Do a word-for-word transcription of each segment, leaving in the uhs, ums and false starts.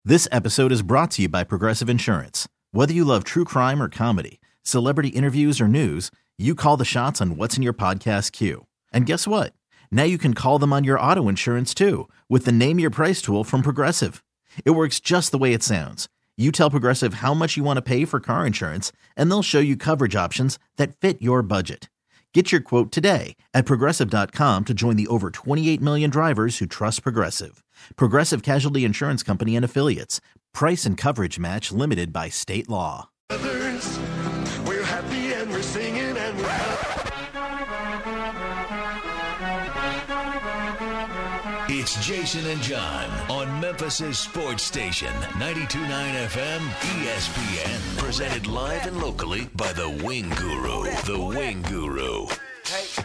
This episode is brought to you by Progressive Insurance. Whether you love true crime or comedy, celebrity interviews or news, you call the shots on what's in your podcast queue. And guess what? Now you can call them on your auto insurance too with the Name Your Price tool from Progressive. It works just the way it sounds. You tell Progressive how much you want to pay for car insurance, and they'll show you coverage options that fit your budget. Get your quote today at Progressive dot com to join the over twenty-eight million drivers who trust Progressive. Progressive Casualty Insurance Company and Affiliates. Price and coverage match limited by state law. Others, we're happy and we're singing and we're happy. It's Jason and John on Memphis' sports station, ninety-two point nine F M E S P N. Presented live and locally by the Wing Guru. The Wing Guru. Hey.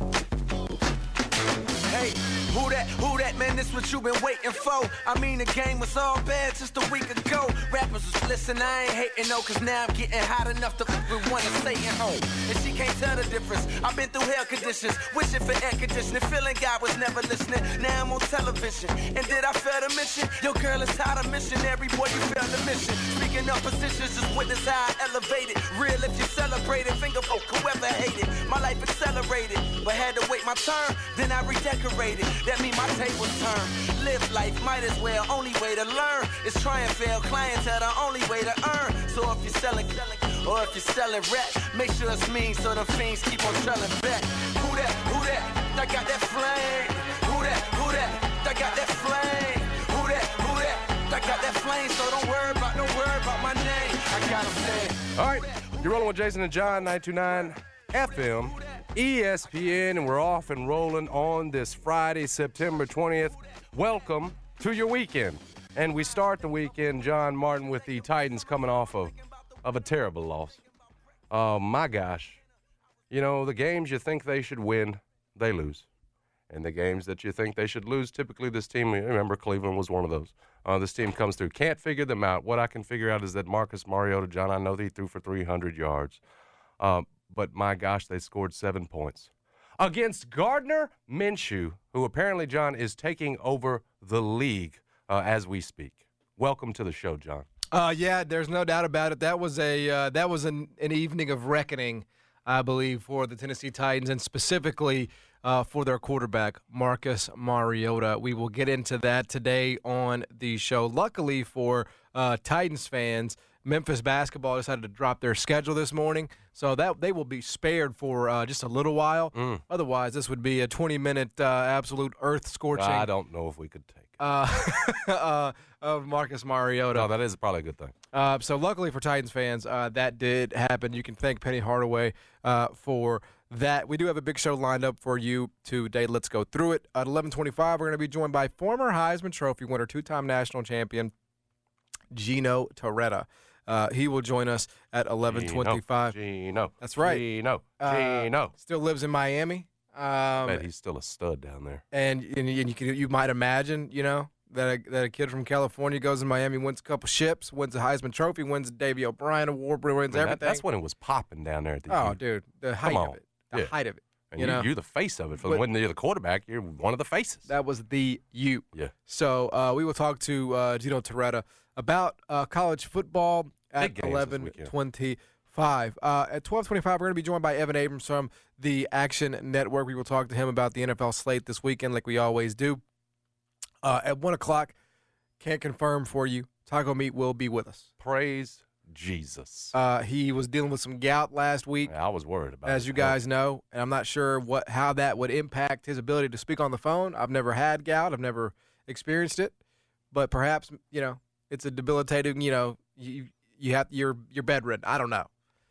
Hey, who that, who that, man, this what you been waiting for. I mean, the game was all bad just a week ago. Rappers was listening, I ain't hating no, cause now I'm getting hot enough to fuck with one and stay at home. And she can't tell the difference. I've been through hell conditions, wishing for air conditioning, feeling God was never listening. Now I'm on television, and did I fail to mention? Your girl is hot, a missionary, boy, you failed the mission. Speaking of positions, just witness how I elevated. Real if you celebrate it, finger poke whoever hated. My life accelerated, but had to wait my turn, then I redecorated. That mean my tables turn. Live life, might as well. Only way to learn is try and fail. Clientele, the only way to earn. So if you're selling, or if you're selling rap, make sure it's mean so the fiends keep on trailing back. Who that? Who that? I got that flame. Who that? Who that? I got that flame. Who that? Who that? I got that flame. So don't worry about, don't worry about my name. I got them saying. All right, you're rolling with Jason and John, nine two nine F M. E S P N, and we're off and rolling on this Friday, September twentieth. Welcome to your weekend. And we start the weekend, John Martin, with the Titans coming off of, of a terrible loss. Oh, my gosh. You know, the games you think they should win, they lose. And the games that you think they should lose, typically this team, remember Cleveland was one of those. Uh, this team comes through. Can't figure them out. What I can figure out is that Marcus Mariota, John, I know that he threw for three hundred yards. Um, But, my gosh, they scored seven points against Gardner Minshew, who apparently, John, is taking over the league uh, as we speak. Welcome to the show, John. Uh, yeah, there's no doubt about it. That was a uh, that was an, an evening of reckoning, I believe, for the Tennessee Titans, and specifically uh, for their quarterback, Marcus Mariota. We will get into that today on the show. Luckily for uh, Titans fans, Memphis basketball decided to drop their schedule this morning, so that they will be spared for uh, just a little while. Mm. Otherwise, this would be a twenty-minute uh, absolute earth-scorching. I don't know if we could take it. Uh, uh, of Marcus Mariota. No, that is probably a good thing. Uh, so luckily for Titans fans, uh, that did happen. You can thank Penny Hardaway uh, for that. We do have a big show lined up for you today. Let's go through it. At eleven twenty-five, we're going to be joined by former Heisman Trophy winner, two-time national champion, Gino Torretta. Uh, he will join us at eleven twenty-five. Gino. That's right. Gino. Uh, Gino. Still lives in Miami. Um, Bet he's still a stud down there. And and, and you can, you might imagine, you know, that a, that a kid from California goes to Miami, wins a couple ships, wins a Heisman Trophy, wins a Davy O'Brien Award, wins I mean, everything. That, that's when it was popping down there at the Oh, U. dude, the height of it. The yeah. height of it. And you you, know? you're the face of it. For But, when you're the quarterback, you're one of the faces. That was the U. Yeah. So uh, we will talk to uh, Gino Torretta about uh, college football at eleven twenty-five. Uh, at twelve twenty-five, we're going to be joined by Evan Abrams from the Action Network. We will talk to him about the N F L slate this weekend like we always do. Uh, at one o'clock, can't confirm for you, Taco Meat will be with us. Praise Jesus. Uh, he was dealing with some gout last week. Yeah, I was worried about it. As you guys know, and I'm not sure what how that would impact his ability to speak on the phone. I've never had gout. I've never experienced it. But perhaps, you know, it's a debilitating, you know, you you have you're you're bedridden. I don't know.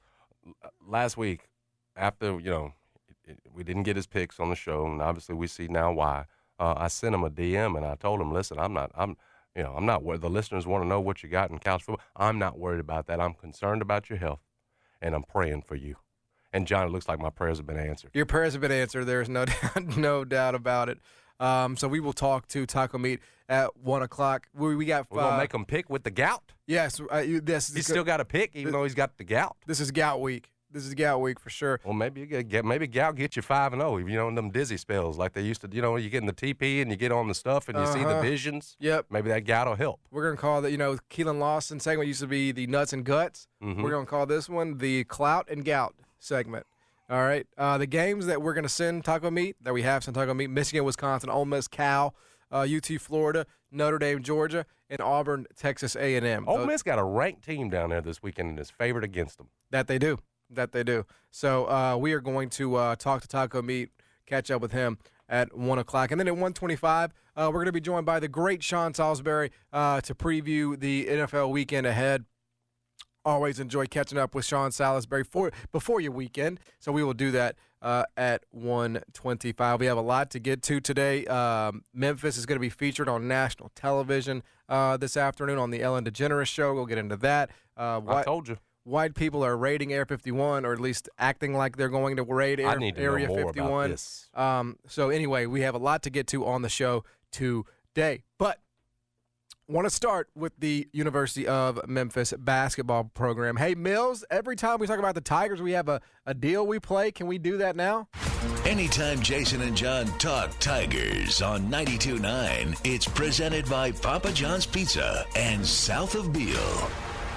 Last week, after, you know, it, it, we didn't get his picks on the show, and obviously we see now why. Uh, I sent him a D M and I told him, listen, I'm not, I'm, you know, I'm not worried. The listeners want to know what you got in college football. I'm not worried about that. I'm concerned about your health, and I'm praying for you. And John, it looks like my prayers have been answered. Your prayers have been answered. There's no doubt, no doubt about it. Um, so we will talk to Taco Meat at one o'clock. We, we got. We're gonna uh, make him pick with the gout. Yes, uh, you, this. He's still got a pick, even though he's got the gout. This is gout week. This is gout week for sure. Well, maybe you get, get maybe gout get you five and zero. You know, in them dizzy spells like they used to. You know, you get in the T P and you get on the stuff and you see the Uh-huh. visions. Yep. Maybe that gout will help. We're going to call that, you know, Keelan Lawson segment used to be the nuts and guts. Mhm. We're going to call this one the clout and gout segment. All right. Uh, the games that we're going to send taco meat, that we have sent taco meat, Michigan, Wisconsin, Ole Miss, Cal, uh, U T, Florida, Notre Dame, Georgia, and Auburn, Texas A and M. Ole Miss got a ranked team down there this weekend and is favored against them. That they do. That they do. So uh, we are going to uh, talk to Taco Meat, catch up with him at one o'clock. And then at one twenty-five, uh, we're going to be joined by the great Sean Salisbury uh, to preview the N F L weekend ahead. Always enjoy catching up with Sean Salisbury for, before your weekend. So we will do that uh, at one twenty-five. We have a lot to get to today. Um, Memphis is going to be featured on national television uh, this afternoon on the Ellen DeGeneres Show. We'll get into that. Uh, I told you. White people are raiding Area fifty-one, or at least acting like they're going to raid Air, I need to Area know more fifty-one. about this. Um, so anyway, we have a lot to get to on the show today. But want to start with the University of Memphis basketball program. Hey, Mills, every time we talk about the Tigers, we have a, a deal we play. Can we do that now? Anytime Jason and John talk Tigers on ninety-two point nine, it's presented by Papa John's Pizza and South of Beale.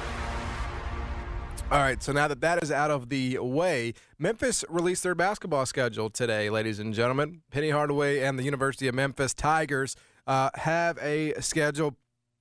All right, so now that that is out of the way, Memphis released their basketball schedule today, ladies and gentlemen. Penny Hardaway and the University of Memphis Tigers uh, have a schedule.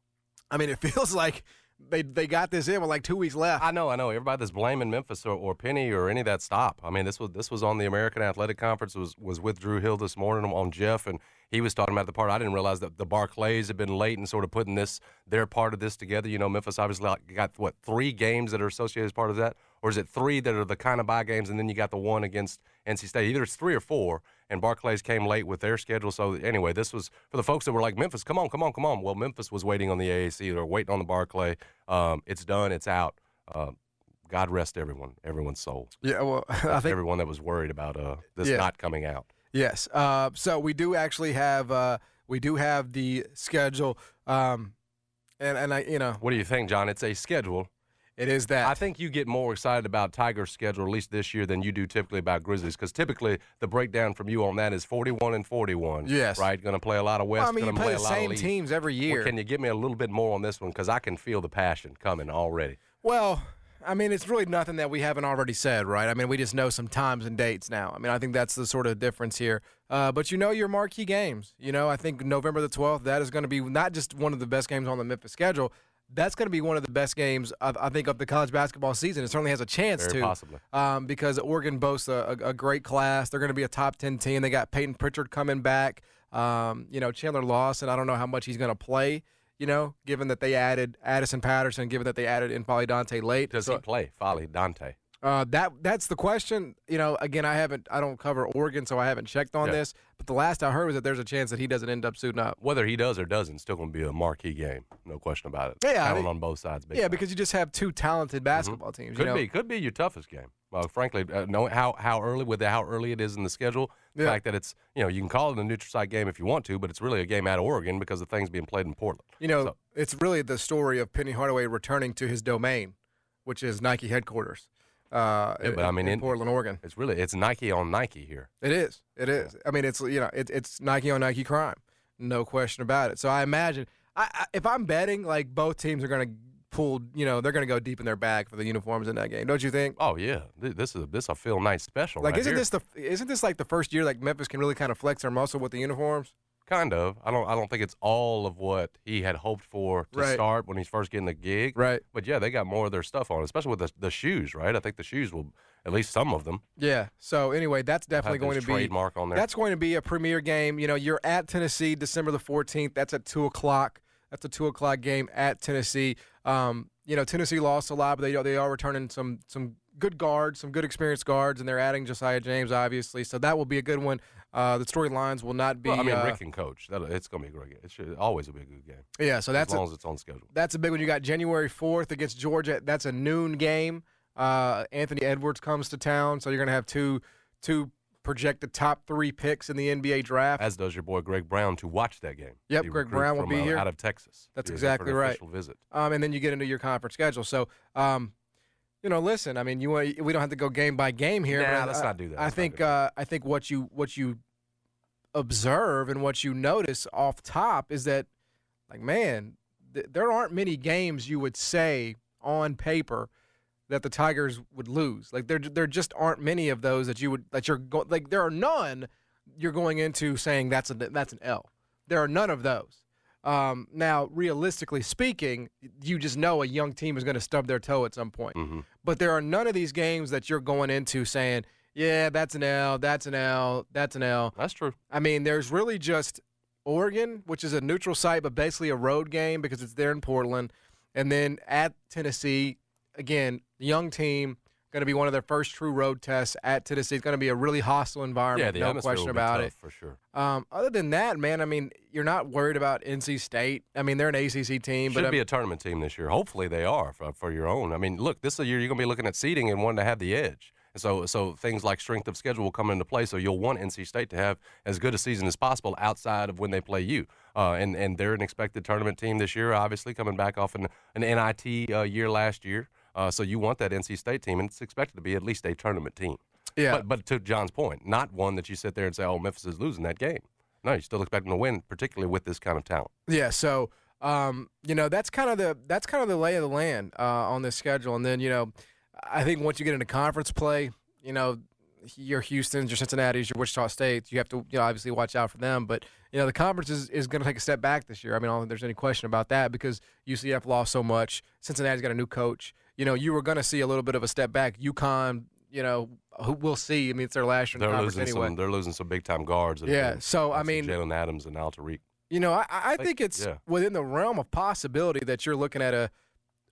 I mean, it feels like they they got this in with like two weeks left. I know, I know. Everybody that's blaming Memphis or, or Penny or any of that, stop. I mean, this was this was on the American Athletic Conference. It was was with Drew Hill this morning on Jeff, and he was talking about the part. I didn't realize that the Barclays had been late in sort of putting this their part of this together. You know, Memphis obviously got what three games that are associated as part of that, or is it three that are the kind of bye games, and then you got the one against N C State? Either it's three or four. And Barclays came late with their schedule. So anyway, this was for the folks that were like, Memphis, come on, come on, come on. Well, Memphis was waiting on the A A C. They were waiting on the Barclay. Um, it's done. It's out. Uh, God rest everyone, everyone's soul. Yeah, well, I think Everyone that was worried about uh, this Yeah. not coming out. yes. Uh, so we do actually have uh, we do have the schedule, um, and and I you know What do you think, John? It's a schedule. it is that I think you get more excited about Tigers' schedule, at least this year, than you do typically about Grizzlies, because typically the breakdown from you on that is forty-one and forty-one. Yes. Right? Going to play a lot of West. Well, I mean, you gonna play play the a lot of same East. teams every year. Well, can you give me a little bit more on this one? Because I can feel the passion coming already. Well, I mean, it's really nothing that we haven't already said, right? I mean, we just know some times and dates now. I mean, I think that's the sort of difference here. Uh, but you know your marquee games. You know, I think November the twelfth, that is going to be not just one of the best games on the Memphis schedule. That's going to be one of the best games, I, I think, of the college basketball season. It certainly has a chance Very to. possibly. Um, because Oregon boasts a, a, a great class. They're going to be a top ten team. They got Peyton Pritchard coming back. Um, you know, Chandler Lawson, I don't know how much he's going to play, you know, given that they added Addison Patterson, given that they added N'Faly Dante late. Does So- he play? Folly Dante. uh, that that's the question. You know, again, I haven't, I don't cover Oregon, so I haven't checked on Yeah. this. But the last I heard was that there's a chance that he doesn't end up suiting up. Whether he does or doesn't, still going to be a marquee game. No question about it. Yeah, I Counting mean- on both sides. Big Yeah, time. because you just have two talented basketball teams. Could you know? be, could be your toughest game. Well, frankly, uh, knowing how how early with the, how early it is in the schedule, the Yeah. fact that it's you know you can call it a neutral site game if you want to, but it's really a game at Oregon because the thing's being played in Portland. You know, So- it's really the story of Penny Hardaway returning to his domain, which is Nike headquarters. Uh, Yeah, but I mean, in, in- Portland, Oregon. It's really it's Nike on Nike here. It is. It is. I mean, it's you know, it, it's Nike on Nike crime, no question about it. So I imagine, I, I, if I'm betting, like both teams are going to pull, you know, they're going to go deep in their bag for the uniforms in that game, don't you think? Oh yeah, Th- this is this a Phil Knight special. Like, right isn't here. this the isn't this like the first year like Memphis can really kind of flex their muscle with the uniforms? Kind of. I don't. I don't think it's all of what he had hoped for to Right. start when he's first getting the gig. Right. But yeah, they got more of their stuff on, especially with the the shoes. Right. I think the shoes will, at least some of them, Yeah. So anyway, that's definitely have going this to be trademark on there. That's going to be a premier game. You know, you're at Tennessee December the fourteenth. That's at two o'clock. That's a two o'clock game at Tennessee. Um, you know, Tennessee lost a lot, but they they are returning some some good guards, some good experienced guards, and they're adding Josiah James, obviously. So that will be a good one. Uh, the storylines will not be. Well, I mean, uh, Rick can coach. That it's going to be a great game. It should always will be a good game. yeah. So that's as long a, as it's on schedule. that's a big one. You got January fourth against Georgia. That's a noon game. Uh, Anthony Edwards comes to town, so you're going to have two two projected top three picks in the N B A draft. As does your boy Greg Brown to watch that game. Yep, He Greg recruit Brown will from, be uh, here. out of Texas. That's He was there for exactly an right. Official visit. Um, and then you get into your conference schedule. So um, You know, listen. I mean, you want, we don't have to go game by game here. Nah, but let's I, not do that. I Let's not think do that. uh, I think what you what you observe and what you notice off top is that, like, man, th- there aren't many games you would say on paper that the Tigers would lose. Like, there there just aren't many of those that you would that you're go- like there are none you're going into saying that's a that's an L. There are none of those. Um, now, realistically speaking, you just know a young team is going to stub their toe at some point. Mm-hmm. But there are none of these games that you're going into saying, yeah, that's an L, that's an L, that's an L. That's true. I mean, there's really just Oregon, which is a neutral site, but basically a road game because it's there in Portland. And then at Tennessee, again, young team, going to be one of their first true road tests at Tennessee. It's going to be a really hostile environment, Yeah, the no atmosphere question will be about tough, it. for sure. Um, other than that, man, I mean, you're not worried about N C State. I mean, they're an A C C team. Should but be I'm- a tournament team this year. Hopefully they are for, for your own. I mean, look, this is a year you're going to be looking at seeding and wanting to have the edge. And so, so things like strength of schedule will come into play. So you'll want N C State to have as good a season as possible outside of when they play you. Uh, and and they're an expected tournament team this year, obviously coming back off an, an N I T uh, year last year. Uh, so you want that N C State team, and it's expected to be at least a tournament team. Yeah. But, but to John's point, not one that you sit there and say, oh, Memphis is losing that game. No, you still expect them to win, particularly with this kind of talent. Yeah, so um, you know that's kind of the that's kind of the lay of the land uh, on this schedule, and then you know I think once you get into conference play, you know your Houston's, your Cincinnati's, your Wichita States, you have to you know obviously watch out for them. But you know the conference is, is going to take a step back this year. I mean, I don't think there's any question about that because U C F lost so much. Cincinnati's got a new coach. You know, you were going to see a little bit of a step back. UConn, you know, who we'll see. I mean, it's their last year in the They're conference losing anyway. some. They're losing some big time guards. that have Yeah, been- so, I like mean- Jalen Adams and Al Tariq. You know, I, I Like, think it's yeah. within the realm of possibility that you're looking at a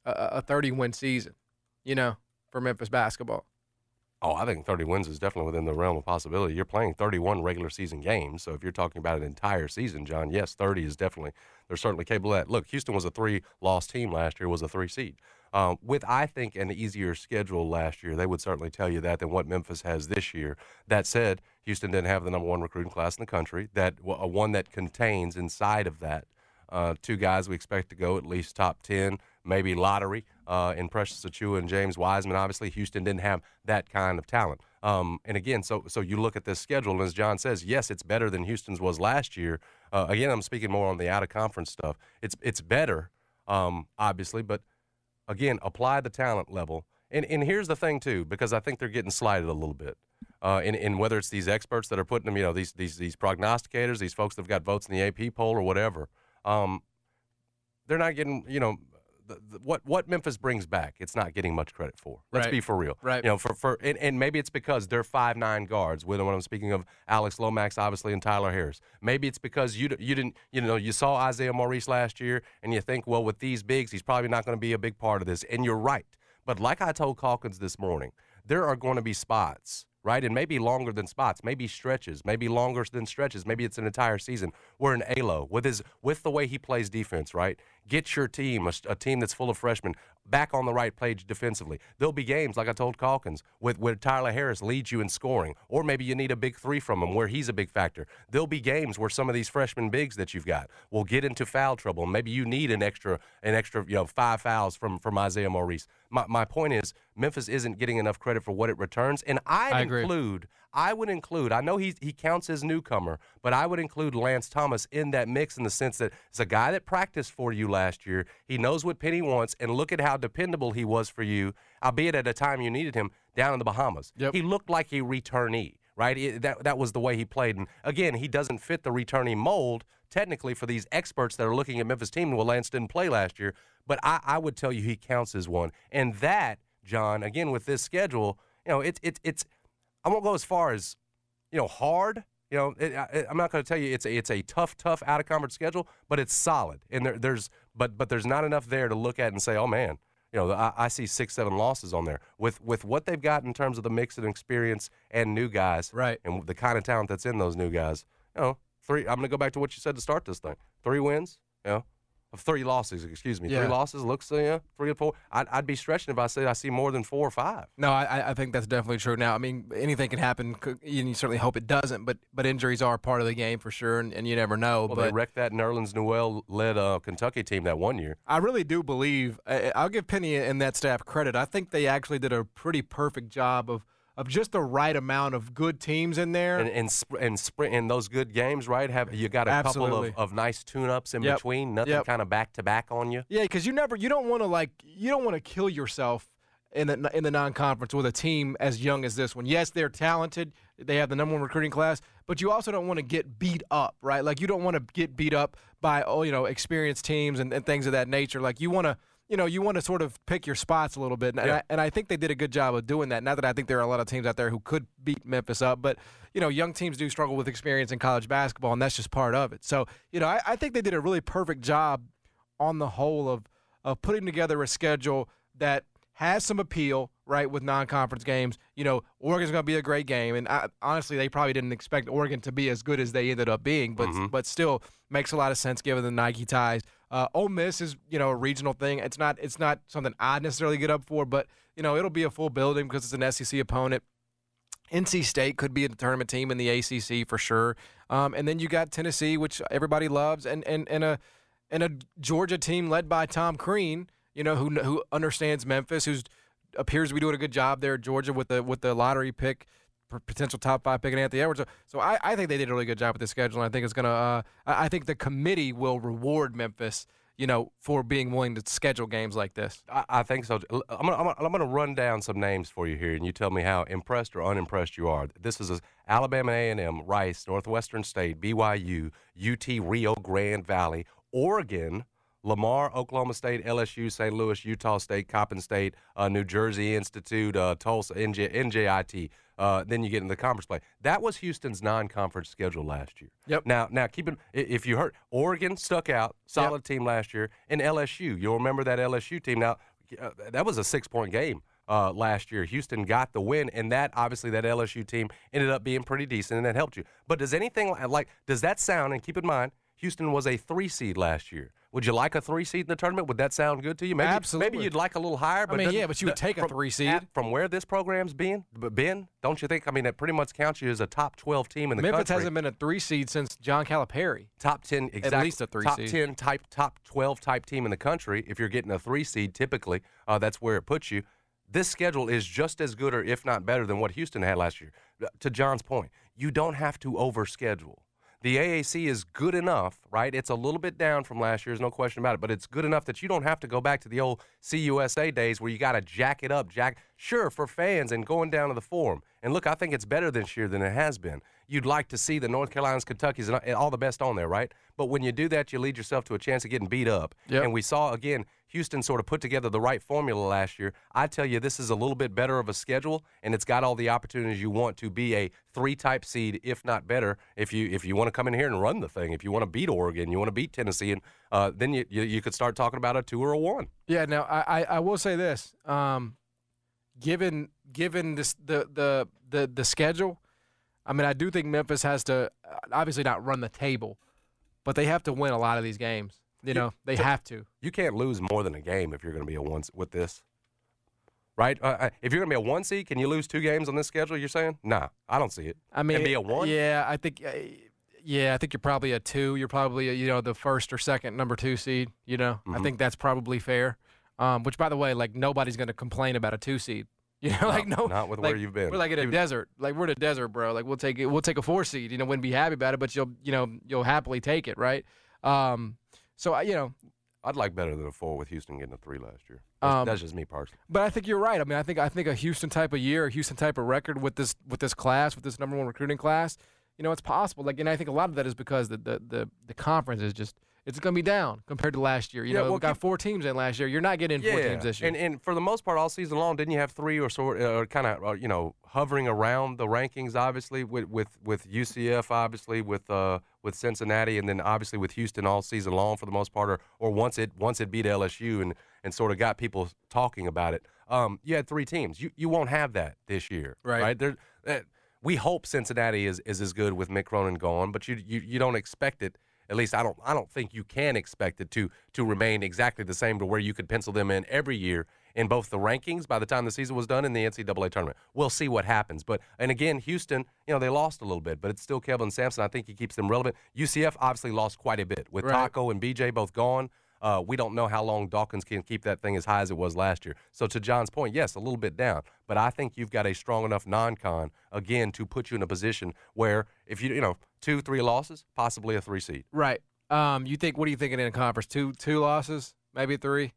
a thirty-win season, you know, for Memphis basketball. Oh, I think thirty wins is definitely within the realm of possibility. You're playing thirty-one regular season games, so if you're talking about an entire season, John, yes, thirty is definitely they're certainly capable of that. Look, Houston was a three-loss team last year, was a three seed. Um, with I think an easier schedule last year, they would certainly tell you that than what Memphis has this year. That said, Houston didn't have the number one recruiting class in the country. That a one that contains inside of that uh, two guys we expect to go at least top ten, maybe lottery. Uh, in Precious Achiuwa and James Wiseman. Obviously, Houston didn't have that kind of talent. Um, and again, so so you look at this schedule, and as John says, yes, it's better than Houston's was last year. Uh, again, I'm speaking more on the out-of-conference stuff. It's it's better, um, obviously, but again, apply the talent level. And and here's the thing, too, because I think they're getting slighted a little bit. Uh, in, in whether it's these experts that are putting them, you know, these these these prognosticators, these folks that have got votes in the A P poll or whatever, um, they're not getting, you know, The, the, what what Memphis brings back, it's not getting much credit for. Let's Right. be for real. Right. You know, for for and, and maybe it's because they're five nine guards. When I'm speaking of Alex Lomax, obviously, and Tyler Harris. Maybe it's because you you didn't you know you saw Isaiah Maurice last year, and you think, well, with these bigs, he's probably not going to be a big part of this. And you're right. But like I told Calkins this morning, there are going to be spots. Right, and maybe longer than spots, maybe stretches, maybe longer than stretches, maybe it's an entire season. Where an A L O with his with the way he plays defense, right? Get your team, a, a team that's full of freshmen, back on the right page defensively. There'll be games, like I told Calkins, with where Tyler Harris leads you in scoring, or maybe you need a big three from him where he's a big factor. There'll be games where some of these freshman bigs that you've got will get into foul trouble. Maybe you need an extra, an extra, you know, five fouls from from Isaiah Maurice. My my point is, Memphis isn't getting enough credit for what it returns, and I'd I agree. include. I would include, I know he he counts as newcomer, but I would include Lance Thomas in that mix in the sense that it's a guy that practiced for you last year. He knows what Penny wants, and look at how dependable he was for you, albeit at a time you needed him down in the Bahamas. Yep. He looked like a returnee, right? It, that, that was the way he played. And again, he doesn't fit the returnee mold, technically, for these experts that are looking at Memphis' team. Well, Lance didn't play last year, but I, I would tell you he counts as one. And that, John, again, with this schedule, you know, it's it's it's. I won't go as far as, you know, hard. You know, it, I, I'm not going to tell you it's a, it's a tough, tough out of conference schedule, but it's solid. And there, there's but but there's not enough there to look at and say, oh man, you know, I, I see six, seven losses on there with with what they've got in terms of the mix and experience and new guys, Right. And the kind of talent that's in those new guys. You know, three. I'm going to go back to what you said to start this thing. Three wins. You know, Of three losses, excuse me. Yeah. Three losses looks, uh, yeah, three and four. I'd, I'd be stretching if I said I see more than four or five. No, I, I think that's definitely true. Now, I mean, anything can happen, and you certainly hope it doesn't, but but injuries are part of the game for sure, and, and you never know. Well, but they wrecked that Nerlens Noel-led uh, Kentucky team that one year. I really do believe, I, I'll give Penny and that staff credit. I think they actually did a pretty perfect job of of just the right amount of good teams in there. And and sp- and, sprint, and those good games, right? Have you got a Absolutely. couple of, of nice tune-ups in Yep. between? Nothing Yep. kind of back-to-back on you? Yeah, because you never, you don't want to like, you don't want to kill yourself in the in the non-conference with a team as young as this one. Yes, they're talented. They have the number one recruiting class, but you also don't want to get beat up, right? Like you don't want to get beat up by oh, you know, experienced teams and, and things of that nature. Like you want to. You know, you want to sort of pick your spots a little bit, and, Yeah. I, and I think they did a good job of doing that. Not that I think there are a lot of teams out there who could beat Memphis up, but, you know, young teams do struggle with experience in college basketball, and that's just part of it. So, you know, I, I think they did a really perfect job on the whole of, of putting together a schedule that has some appeal, right, with non-conference games. You know, Oregon's going to be a great game, and I, honestly, they probably didn't expect Oregon to be as good as they ended up being, but Mm-hmm. but still makes a lot of sense given the Nike ties. Uh, Ole Miss is, you know, a regional thing. It's not it's not something I necessarily get up for, but, you know, it'll be a full building because it's an S E C opponent. N C State could be a tournament team in the A C C for sure. Um, and then you got Tennessee, which everybody loves, and and, and a and a Georgia team led by Tom Crean, you know, who who understands Memphis, who's appears to be doing a good job there at Georgia with the with the lottery pick, potential top five pick in Anthony Edwards. So, so I, I think they did a really good job with the schedule, and I think it's gonna. Uh, I I think the committee will reward Memphis, you know, for being willing to schedule games like this. I, I think so. I'm gonna, I'm, gonna, I'm gonna run down some names for you here, and you tell me how impressed or unimpressed you are. This is a, Alabama A and M, Rice, Northwestern State, B Y U, U T Rio Grande Valley, Oregon, Lamar, Oklahoma State, L S U, Saint Louis, Utah State, Coppin State, uh, New Jersey Institute, uh, Tulsa, N J, N J I T. Uh, then you get in the conference play. That was Houston's non-conference schedule last year. Yep. Now, now keep it. If you heard, Oregon stuck out, solid Yep. team last year, and L S U. You'll remember that L S U team. Now, uh, that was a six-point game uh, last year. Houston got the win, and that obviously that L S U team ended up being pretty decent, and that helped you. But does anything like does that sound? And keep in mind, Houston was a three seed last year. Would you like a three seed in the tournament? Would that sound good to you? Maybe, Absolutely. Maybe you'd like a little higher. But I mean, doesn't- yeah, but you would the- take a from- three seed. at- from where this program's been, been, don't you think? I mean, it pretty much counts you as a top twelve team in the Memphis country. hasn't been a three seed since John Calipari. Top ten, exactly. least a three top seed. ten type, top twelve type team in the country. If you're getting a three seed, typically uh, that's where it puts you. This schedule is just as good, or if not better, than what Houston had last year. Uh, To John's point, you don't have to overschedule. The A A C is good enough, right? It's a little bit down from last year, there's no question about it, but it's good enough that you don't have to go back to the old C U S A days where you got to jack it up, jack. Sure, for fans and going down to the Forum. And look, I think it's better this year than it has been. You'd like to see the North Carolinas, Kentuckys, and all the best on there, right? But when you do that, you lead yourself to a chance of getting beat up. Yep. And we saw, again, Houston sort of put together the right formula last year. I tell you, this is a little bit better of a schedule, and it's got all the opportunities you want to be a three-type seed, if not better, if you if you want to come in here and run the thing. If you want to beat Oregon, you want to beat Tennessee, and uh, then you, you you could start talking about a two or a one. Yeah, now I, I, I will say this. Um, given given this the, the the the schedule, I mean, I do think Memphis has to uh, obviously not run the table, but they have to win a lot of these games. You know, they have to. You can't lose more than a game if you're going to be a one with this, right? Uh, if you're going to be a one seed, can you lose two games on this schedule? You're saying? Nah, I don't see it. I mean, and be a one. Yeah, I think. Uh, yeah, I think you're probably a two. You're probably a, you know the first or second number two seed. You know, Mm-hmm. I think that's probably fair. Um, which, by the way, like nobody's going to complain about a two seed. You know, like no, not with like, where you've been. We're like in a You- desert. Like we're in a desert, bro. Like we'll take it. We'll take a four seed. You know, wouldn't be happy about it, but you'll, you know, you'll happily take it, right? Um, so I, you know, I'd like better than a four with Houston getting a three last year. That's, Um, that's just me personally. but I think you're right. I mean, I think I think a Houston type of year, a Houston type of record with this with this class, with this number one recruiting class, you know, it's possible. Like, and I think a lot of that is because the the the, the conference is just. It's going to be down compared to last year. You Yeah, know, well, we got keep- four teams in last year. You're not getting four teams this year. And and for the most part, all season long, didn't you have three or sort, uh, kind of, uh, you know, hovering around the rankings? Obviously, with with, with U C F, obviously with uh, with Cincinnati, and then obviously with Houston all season long for the most part, or, or once it once it beat L S U and, and sort of got people talking about it. Um, you had three teams. You you won't have that this year, Right. Right? There, uh, we hope Cincinnati is, is as good with Mick Cronin gone, but you you you don't expect it. At least I don't I don't think you can expect it to to remain exactly the same to where you could pencil them in every year in both the rankings by the time the season was done in the N C double A tournament. We'll see what happens. But and again, Houston, you know, they lost a little bit, but it's still Kelvin Sampson. I think he keeps them relevant. U C F obviously lost quite a bit with Right. Taco and B J both gone. Uh, we don't know how long Dawkins can keep that thing as high as it was last year. So to John's point, yes, a little bit down, but I think you've got a strong enough non-con again to put you in a position where if you you know two, three losses, possibly a three seed. Right. Um, you think? What are you thinking in conference? Two, two losses, maybe three.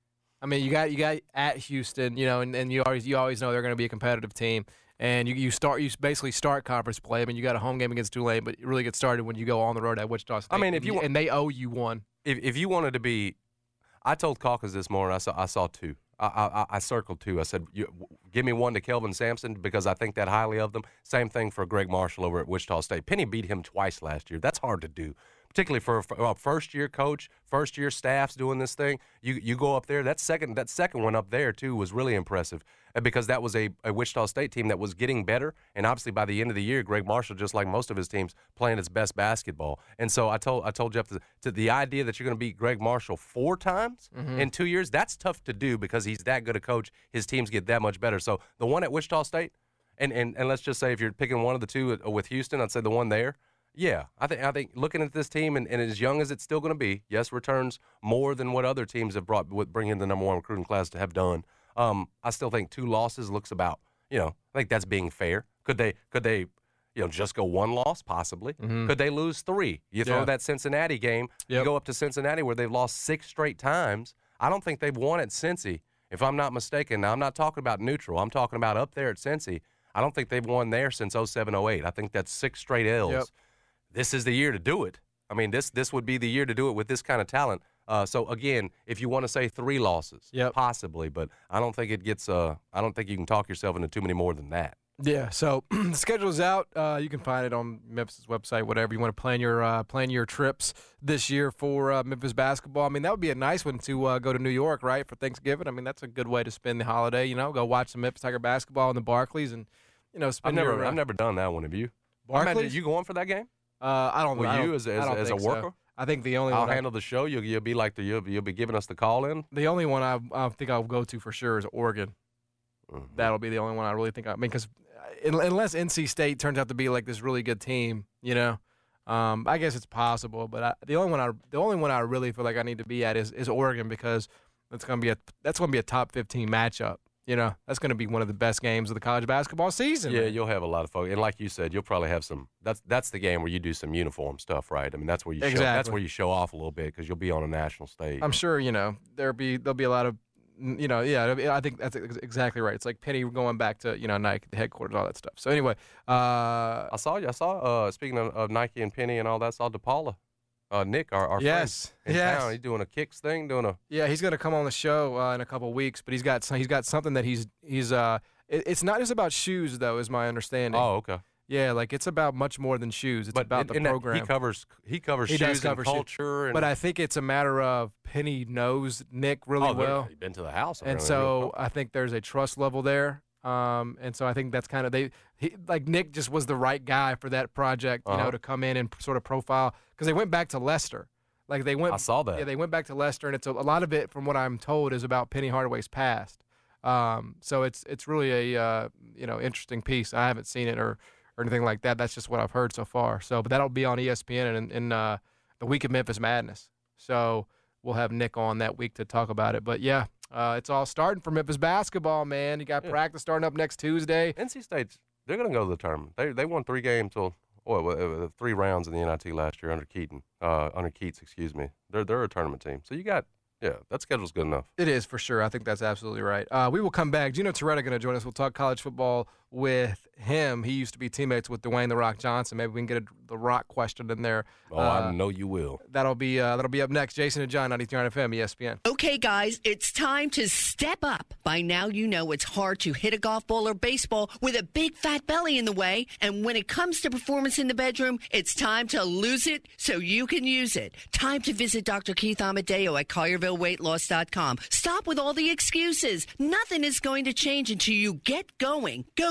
I mean, you got you got at Houston, you know, and, and you always you always know they're going to be a competitive team, and you you start you basically start conference play. I mean, you got a home game against Tulane, but it really gets started when you go on the road at Wichita State. I mean, if you and, and they owe you one. If if you wanted to be, I told Calkins this morning. I saw I saw two. I I, I circled two. I said, you, give me one to Kelvin Sampson because I think that highly of them. Same thing for Greg Marshall over at Wichita State. Penny beat him twice last year. That's hard to do, particularly for a first-year coach, first-year staffs doing this thing. You you go up there. That second that second one up there too was really impressive because that was a, a Wichita State team that was getting better. And obviously by the end of the year, Greg Marshall, just like most of his teams, playing its best basketball. And so I told I told Jeff to, to the idea that you're going to beat Greg Marshall four times Mm-hmm. in two years. That's tough to do because he's that good a coach. His teams get that much better. So the one at Wichita State, and and, and let's just say if you're picking one of the two with Houston, I'd say the one there. Yeah, I think I think looking at this team and, and as young as it's still going to be, yes, returns more than what other teams have brought with bringing the number one recruiting class to have done. Um, I still think two losses looks about, you know, I think that's being fair. Could they could they, you know, just go one loss possibly? Mm-hmm. Could they lose three? You throw Yeah. that Cincinnati game, Yep. you go up to Cincinnati where they've lost six straight times. I don't think they've won at Cincy, if I'm not mistaken. Now I'm not talking about neutral. I'm talking about up there at Cincy. I don't think they've won there since oh seven oh eight. I think that's six straight L's. Yep. This is the year to do it. I mean, this this would be the year to do it with this kind of talent. Uh, so again, if you want to say three losses, Yep. possibly, but I don't think it gets. Uh, I don't think you can talk yourself into too many more than that. Yeah, so the schedule's out. Uh, you can find it on Memphis' website, whatever you want to plan your uh, plan your trips this year for uh, Memphis basketball. I mean, that would be a nice one to uh, go to New York, right, for Thanksgiving. I mean, that's a good way to spend the holiday. You know, go watch some Memphis Tiger basketball in the Barclays, and you know, I've spend never, your, uh, I've never done that one. Have you? I imagine Barclays. you going for that game? Uh, I don't. Will I don't, you as- I as- don't as a think so. worker? I think the only I'll one I- handle the show. You'll, you'll be like the you'll, you'll be giving us the call in. the only one I, I think I'll go to for sure is Oregon. Mhm. That'll be the only one I really think. I, I mean, because unless N C State turns out to be like this really good team, you know, um, I guess it's possible. But I, the only one I the only one I really feel like I need to be at is, is Oregon because that's gonna be a that's gonna be a top fifteen matchup. You know, that's going to be one of the best games of the college basketball season. Yeah, man. you'll have a lot of folks, and like you said, you'll probably have some. That's that's the game where you do some uniform stuff, right? I mean, that's where you show, that's Exactly. where you show off a little bit because you'll be on a national stage. I'm sure you know there'll be there'll be a lot of you know yeah it'll be- I think that's ex- exactly right. It's like Penny going back to you know Nike the headquarters, all that stuff. So anyway, uh, I saw you. I saw. Uh, speaking of, of Nike and Penny and all that, I saw DePaula, uh, Nick, our, our Yes, friend in yes. town. He's doing a kicks thing, doing a. yeah, he's going to come on the show uh, in a couple weeks, but he's got some, he's got something that he's he's uh it, it's not just about shoes though, is my understanding. Oh, okay. Yeah, like it's about much more than shoes. It's But about in- the in that- program. he covers. He covers He does shoes cover and shoe- culture. And, But I think it's a matter of Penny knows Nick really oh, they're- well. He's been to the house. And apparently. so I think there's a trust level there. Um, and so I think that's kind of they he, like Nick just was the right guy for that project, you Uh-huh. know, to come in and sort of profile because they went back to Leicester. Like they went I saw that. Yeah, they went back to Leicester, and it's a, a lot of it, from what I'm told, is about Penny Hardaway's past. Um, so it's it's really a uh, you know interesting piece. I haven't seen it or or anything like that. That's just what I've heard so far. So, but that'll be on E S P N in, in uh, the week of Memphis Madness. So we'll have Nick on that week to talk about it. But yeah, uh, it's all starting for Memphis basketball, man. You got Yeah. practice starting up next Tuesday. N C State, they're going to go to the tournament. They they won three games till well, uh, three rounds in the N I T last year under Keaton, uh, under Keats, excuse me. They're they're a tournament team. So you got yeah, that schedule's good enough. It is for sure. I think that's absolutely right. Uh, we will come back. Gino Toretta going to join us. We'll talk college football with him. He used to be teammates with Dwayne The Rock Johnson. Maybe we can get a, the Rock question in there. Oh, Uh, I know you will. That'll be uh, that'll be up next. Jason and John, ninety-three point nine F M, E S P N. Okay, guys, it's time to step up. By now, you know it's hard to hit a golf ball or baseball with a big fat belly in the way. And when it comes to performance in the bedroom, it's time to lose it so you can use it. Time to visit Doctor Keith Amadeo at Collierville Weight Loss dot com. Stop with all the excuses. Nothing is going to change until you get going. Go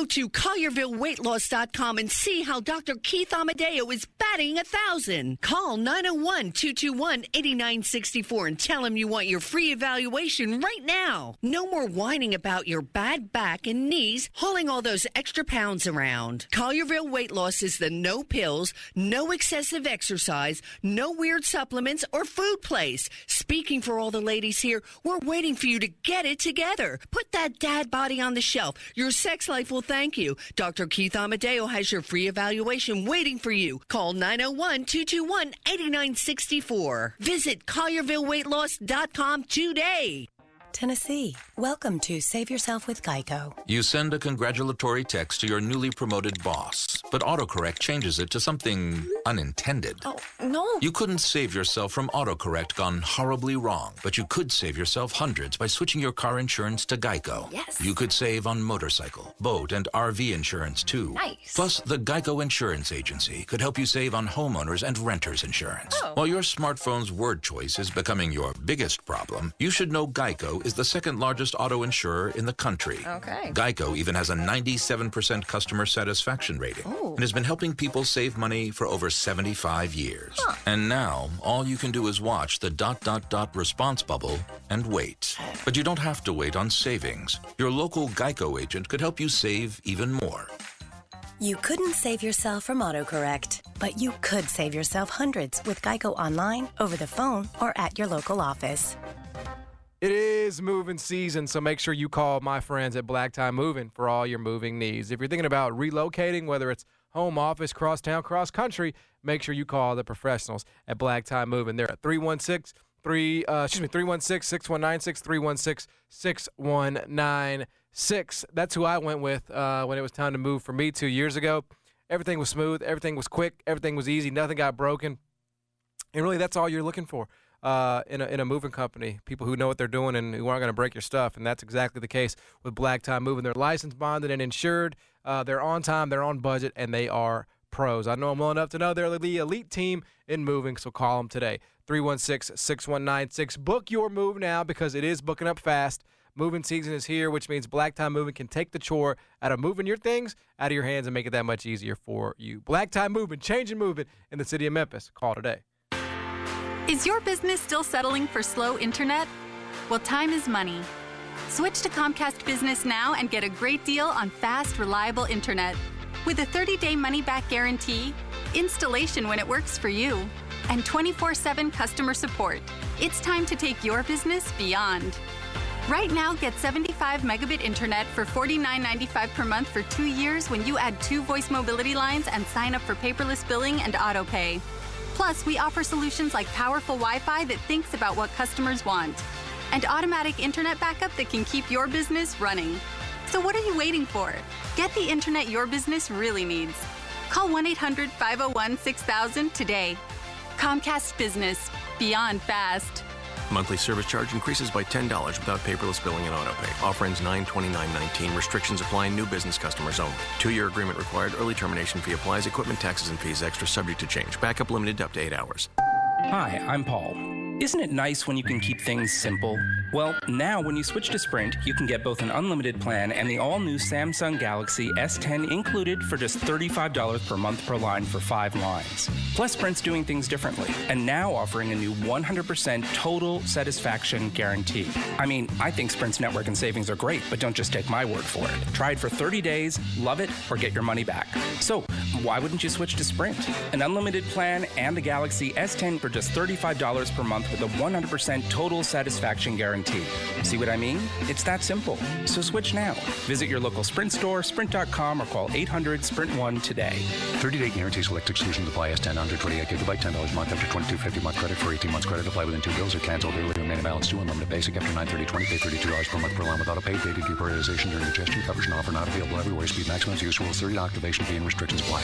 to Collierville Weight Loss dot com and see how Doctor Keith Amadeo is batting a thousand. Call nine oh one, two two one, eight nine six four and tell him you want your free evaluation right now. No more whining about your bad back and knees, hauling all those extra pounds around. Collierville Weight Loss is the no pills, no excessive exercise, no weird supplements or food place. Speaking for all the ladies here, we're waiting for you to get it together. Put that dad body on the shelf. Your sex life will thank you. Doctor Keith Amadeo has your free evaluation waiting for you. Call nine oh one, two two one, eight nine six four. Visit Collierville Weight Loss dot com today. Tennessee, welcome to Save Yourself with Geico. You send a congratulatory text to your newly promoted boss, but autocorrect changes it to something unintended. Oh, no. You couldn't save yourself from autocorrect gone horribly wrong, but you could save yourself hundreds by switching your car insurance to Geico. Yes. You could save on motorcycle, boat, and R V insurance, too. Nice. Plus, the Geico Insurance Agency could help you save on homeowners and renters insurance. Oh. While your smartphone's word choice is becoming your biggest problem, you should know Geico is the second largest auto insurer in the country. Okay. Geico even has a ninety-seven percent customer satisfaction rating Ooh. and has been helping people save money for over seventy-five years. Huh. And now, all you can do is watch the dot dot dot response bubble and wait. But you don't have to wait on savings. Your local Geico agent could help you save even more. You couldn't save yourself from autocorrect, but you could save yourself hundreds with Geico online, over the phone, or at your local office. It is moving season, so make sure you call my friends at Black Tie Moving for all your moving needs. If you're thinking about relocating, whether it's home office, cross town, cross country, make sure you call the professionals at Black Tie Moving. They're at three one six, three, uh, excuse me, three one six, six one nine six, three one six, six one nine six. That's who I went with uh, when it was time to move for me two years ago. Everything was smooth. Everything was quick. Everything was easy. Nothing got broken. And really, that's all you're looking for. Uh, in a in a moving company, people who know what they're doing and who aren't going to break your stuff, and that's exactly the case with Black Tie Moving. They're licensed, bonded, and insured. Uh, they're on time, they're on budget, and they are pros. I know them well enough to know they're the elite team in moving, so call them today. three one six, six one nine six. Book your move now because it is booking up fast. Moving season is here, which means Black Tie Moving can take the chore out of moving your things out of your hands and make it that much easier for you. Black Tie Moving, changing moving in the city of Memphis. Call today. Is your business still settling for slow internet? Well, time is money. Switch to Comcast Business now and get a great deal on fast, reliable internet. With a thirty-day money-back guarantee, installation when it works for you, and twenty-four seven customer support, it's time to take your business beyond. Right now, get seventy-five megabit internet for forty-nine ninety-five per month for two years when you add two voice mobility lines and sign up for paperless billing and auto pay. Plus, we offer solutions like powerful Wi-Fi that thinks about what customers want, and automatic internet backup that can keep your business running. So what are you waiting for? Get the internet your business really needs. Call one eight hundred, five oh one, six thousand today. Comcast Business. Beyond fast. Monthly service charge increases by ten dollars without paperless billing and auto pay. Offer ends nine twenty-nine nineteen. Restrictions apply. New business customers only. Two-year agreement required. Early termination fee applies. Equipment, taxes, and fees extra, subject to change. Backup limited to up to eight hours. Hi, I'm Paul. Isn't it nice when you can keep things simple? Well, now when you switch to Sprint, you can get both an unlimited plan and the all-new Samsung Galaxy S ten included for just thirty-five dollars per month per line for five lines. Plus, Sprint's doing things differently and now offering a new one hundred percent total satisfaction guarantee. I mean, I think Sprint's network and savings are great, but don't just take my word for it. Try it for thirty days, love it, or get your money back. So, why wouldn't you switch to Sprint? An unlimited plan and the Galaxy S ten for just thirty-five dollars per month with a one hundred percent total satisfaction guarantee. See what I mean? It's that simple. So switch now. Visit your local Sprint store, sprint dot com, or call eight hundred, sprint one today. thirty-day guarantee. Select exclusions apply. S ten under twenty-eight gigabyte, ten dollars a month after twenty-two fifty month credit for eighteen months credit. Apply within two bills or canceled early. Remaining balance due. Unlimited basic after nine thirty twenty. Pay thirty-two dollars per month per line without a pay. Dated deprioritization during ingestion. Coverage and offer not available everywhere. Speed maximums. Use rules thirty. Activation fee and restrictions apply.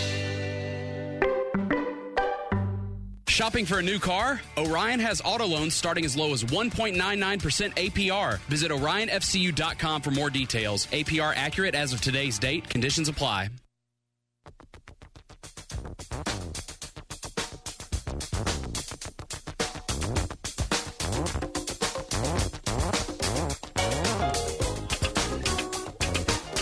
Shopping for a new car? Orion has auto loans starting as low as one point nine nine percent A P R. Visit orion f c u dot com for more details. A P R accurate as of today's date. Conditions apply.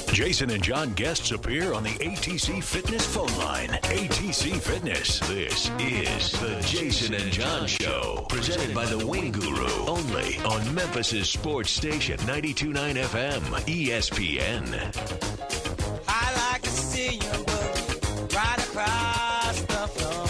Jason and John guests appear on the A T C Fitness phone line. A T C Fitness. This is the Jason and John Show. Presented by the Wing Guru. Only on Memphis' sports station, ninety-two point nine F M, E S P N. I like to see you move right across the floor.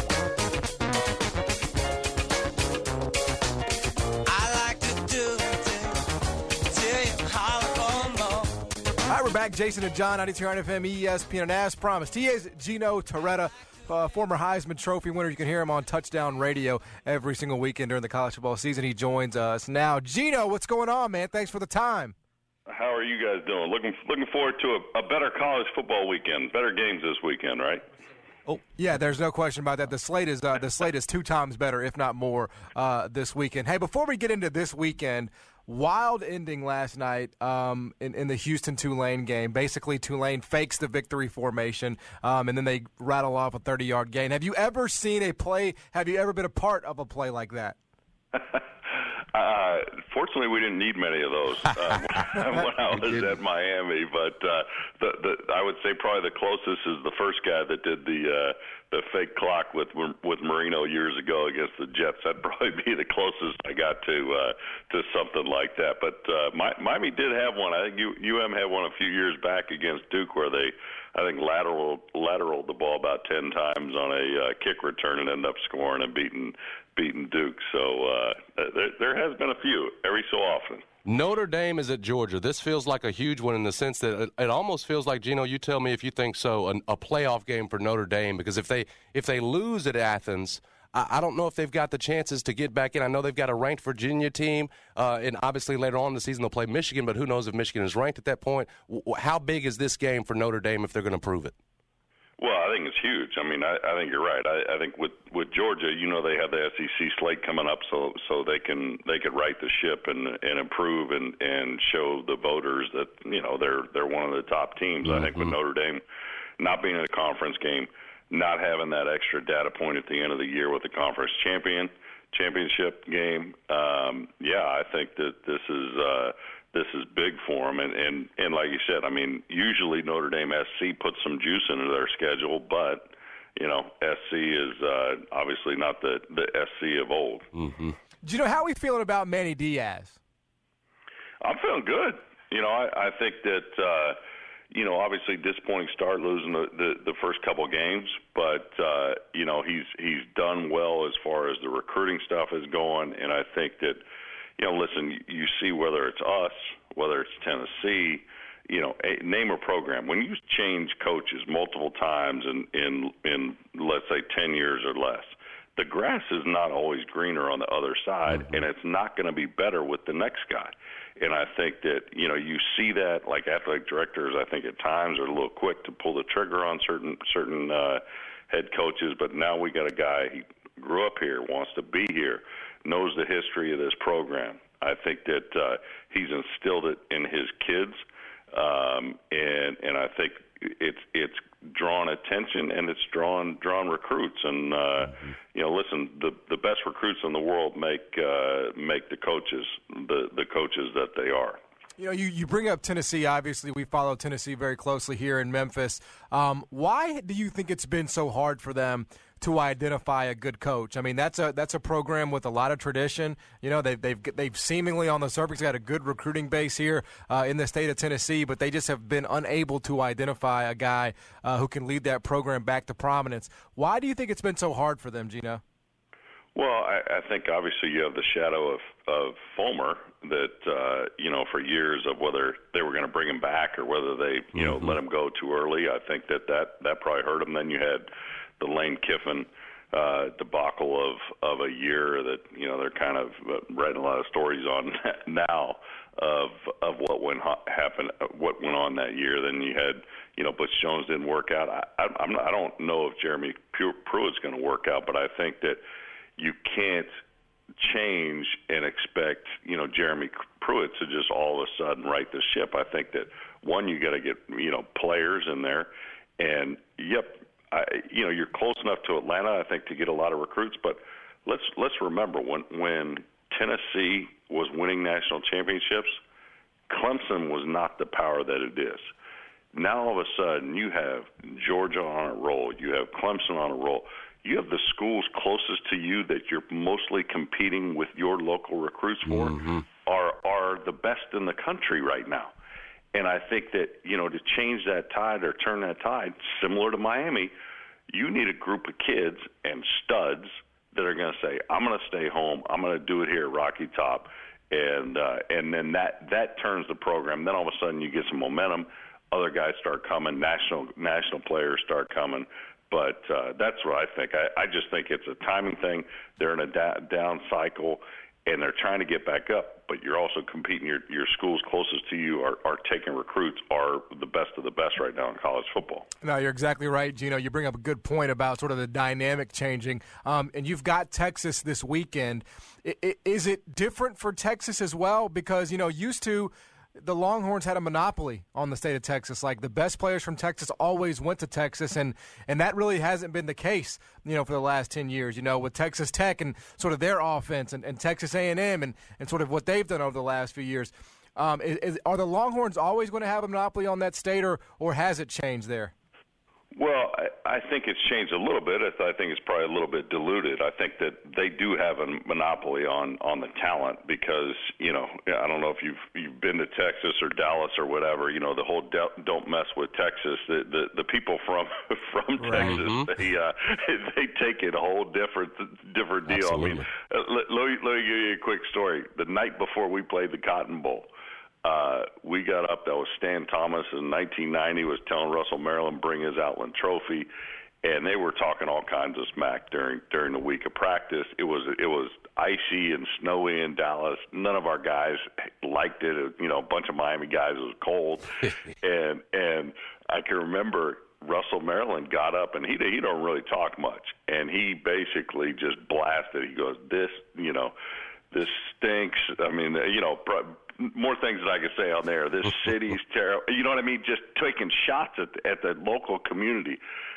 I like to do it till you holler for more. All right, we're back. Jason and John, ninety-two point nine F M, E S P N, and as promised, T A's Gino Torretta, uh, former Heisman Trophy winner. You can hear him on Touchdown Radio every single weekend during the college football season. He joins us now. Gino, what's going on, man? Thanks for the time. How are you guys doing? Looking looking forward to a, a better college football weekend. Better games this weekend, right? Oh, yeah, there's no question about that. The slate is uh, the slate is two times better, if not more, uh, this weekend. Hey, before we get into this weekend, wild ending last night um, in, in the Houston-Tulane game. Basically, Tulane fakes the victory formation, um, and then they rattle off a thirty-yard gain. Have you ever seen a play? Have you ever been a part of a play like that? Uh, fortunately, we didn't need many of those uh, when I was at Miami. But uh, the, the, I would say probably the closest is the first guy that did the uh, the fake clock with with Marino years ago against the Jets. That'd probably be the closest I got to uh, to something like that. But uh, Miami did have one. I think U M had one a few years back against Duke, where they, I think, lateral lateraled the ball about ten times on a uh, kick return and ended up scoring and beating beating Duke. So uh, there, there has been a few every so often. Notre Dame is at Georgia. This feels like a huge one in the sense that it, it almost feels like, Gino, you tell me if you think so, an, a playoff game for Notre Dame, because if they if they lose at Athens, I, I don't know if they've got the chances to get back in. I know they've got a ranked Virginia team, uh, and obviously later on in the season they'll play Michigan, but who knows if Michigan is ranked at that point. W- how big is this game for Notre Dame if they're going to prove it? Well, I think it's huge. I mean, I, I think you're right. I, I think with, with Georgia, you know, they have the S E C slate coming up, so so they can they can right the ship and and improve and, and show the voters that, you know, they're they're one of the top teams. Mm-hmm. I think with Notre Dame not being in a conference game, not having that extra data point at the end of the year with the conference champion championship game, um, yeah, I think that this is. Uh, This is big for them, and, and, and like you said, I mean, usually Notre Dame S C puts some juice into their schedule, but, you know, S C is uh, obviously not the, the S C of old. Mm-hmm. Do you know how are we feeling about Manny Diaz? I'm feeling good. You know, I, I think that, uh, you know, obviously disappointing start losing the, the, the first couple games, but, uh, you know, he's he's done well as far as the recruiting stuff is going, and I think that, you know, listen, you see whether it's us, whether it's Tennessee, you know, a, name a program. When you change coaches multiple times in, in, in, let's say, ten years or less, the grass is not always greener on the other side, mm-hmm. and it's not going to be better with the next guy. And I think that, you know, you see that, like athletic directors, I think at times are a little quick to pull the trigger on certain certain uh, head coaches, but now we got a guy, he grew up here, wants to be here, knows the history of this program. I think that uh, he's instilled it in his kids, um, and and I think it's it's drawn attention and it's drawn drawn recruits. And uh, mm-hmm. you know, listen, the the best recruits in the world make uh, make the coaches the the coaches that they are. You know, you, you bring up Tennessee. Obviously, we follow Tennessee very closely here in Memphis. Um, why do you think it's been so hard for them to identify a good coach? I mean, that's a that's a program with a lot of tradition. You know, they've they've they've seemingly on the surface got a good recruiting base here uh, in the state of Tennessee, but they just have been unable to identify a guy uh, who can lead that program back to prominence. Why do you think it's been so hard for them, Gino? Well, I, I think obviously you have the shadow of, of Fulmer that, uh, you know, for years of whether they were going to bring him back or whether they, you know, mm-hmm. let him go too early. I think that, that that probably hurt him. Then you had the Lane Kiffin uh, debacle of, of a year that, you know, they're kind of writing a lot of stories on now of of what went ha- happened, what went on that year. Then you had, you know, Butch Jones didn't work out. I, I, I'm not, I don't know if Jeremy Pruitt's going to work out, but I think that you can't change and expect, you know, Jeremy Pruitt to just all of a sudden right the ship. I think that, one, you got to get, you know, players in there. And, yep, I, you know, you're close enough to Atlanta, I think, to get a lot of recruits. But let's let's remember, when, when Tennessee was winning national championships, Clemson was not the power that it is. Now all of a sudden you have Georgia on a roll, you have Clemson on a roll, you have the schools closest to you that you're mostly competing with your local recruits for Mm-hmm. are are the best in the country right now. And I think that, you know, to change that tide or turn that tide, similar to Miami, you need a group of kids and studs that are going to say, I'm going to stay home, I'm going to do it here at Rocky Top, and uh, and then that, that turns the program. Then all of a sudden you get some momentum, other guys start coming, national national players start coming. But uh, that's what I think. I, I just think it's a timing thing. They're in a da- down cycle, and they're trying to get back up, but you're also competing. Your your schools closest to you are, are taking recruits, are the best of the best right now in college football. No, you're exactly right, Gino. You bring up a good point about sort of the dynamic changing. Um, and you've got Texas this weekend. I, I, is it different for Texas as well? Because, you know, used to – the Longhorns had a monopoly on the state of Texas. Like, the best players from Texas always went to Texas, and, and that really hasn't been the case, you know, for the last ten years, you know, with Texas Tech and sort of their offense and, and Texas A and M and, and sort of what they've done over the last few years. Um, is, is, are the Longhorns always going to have a monopoly on that state, or, or has it changed there? Well, I, I think it's changed a little bit. I, th- I think it's probably a little bit diluted. I think that they do have a monopoly on, on the talent because, you know, I don't know if you've you've been to Texas or Dallas or whatever. You know, the whole de- don't mess with Texas. The the, the people from from Right. Texas, Mhm. they uh, they take it a whole different different deal. Absolutely. I mean, uh, let, let, me, let me give you a quick story. The night before we played the Cotton Bowl, Uh, we got up. That was Stan Thomas in nineteen ninety. Was telling Russell Maryland bring his Outland Trophy, and they were talking all kinds of smack during during the week of practice. It was it was icy and snowy in Dallas. None of our guys liked it. You know, a bunch of Miami guys. It was cold, and and I can remember Russell Maryland got up, and he he don't really talk much, and he basically just blasted. He goes, "This, you know, this stinks." I mean, you know. Pro- More things that I could say on there. This city's terrible. You know what I mean? Just taking shots at the, at the local community.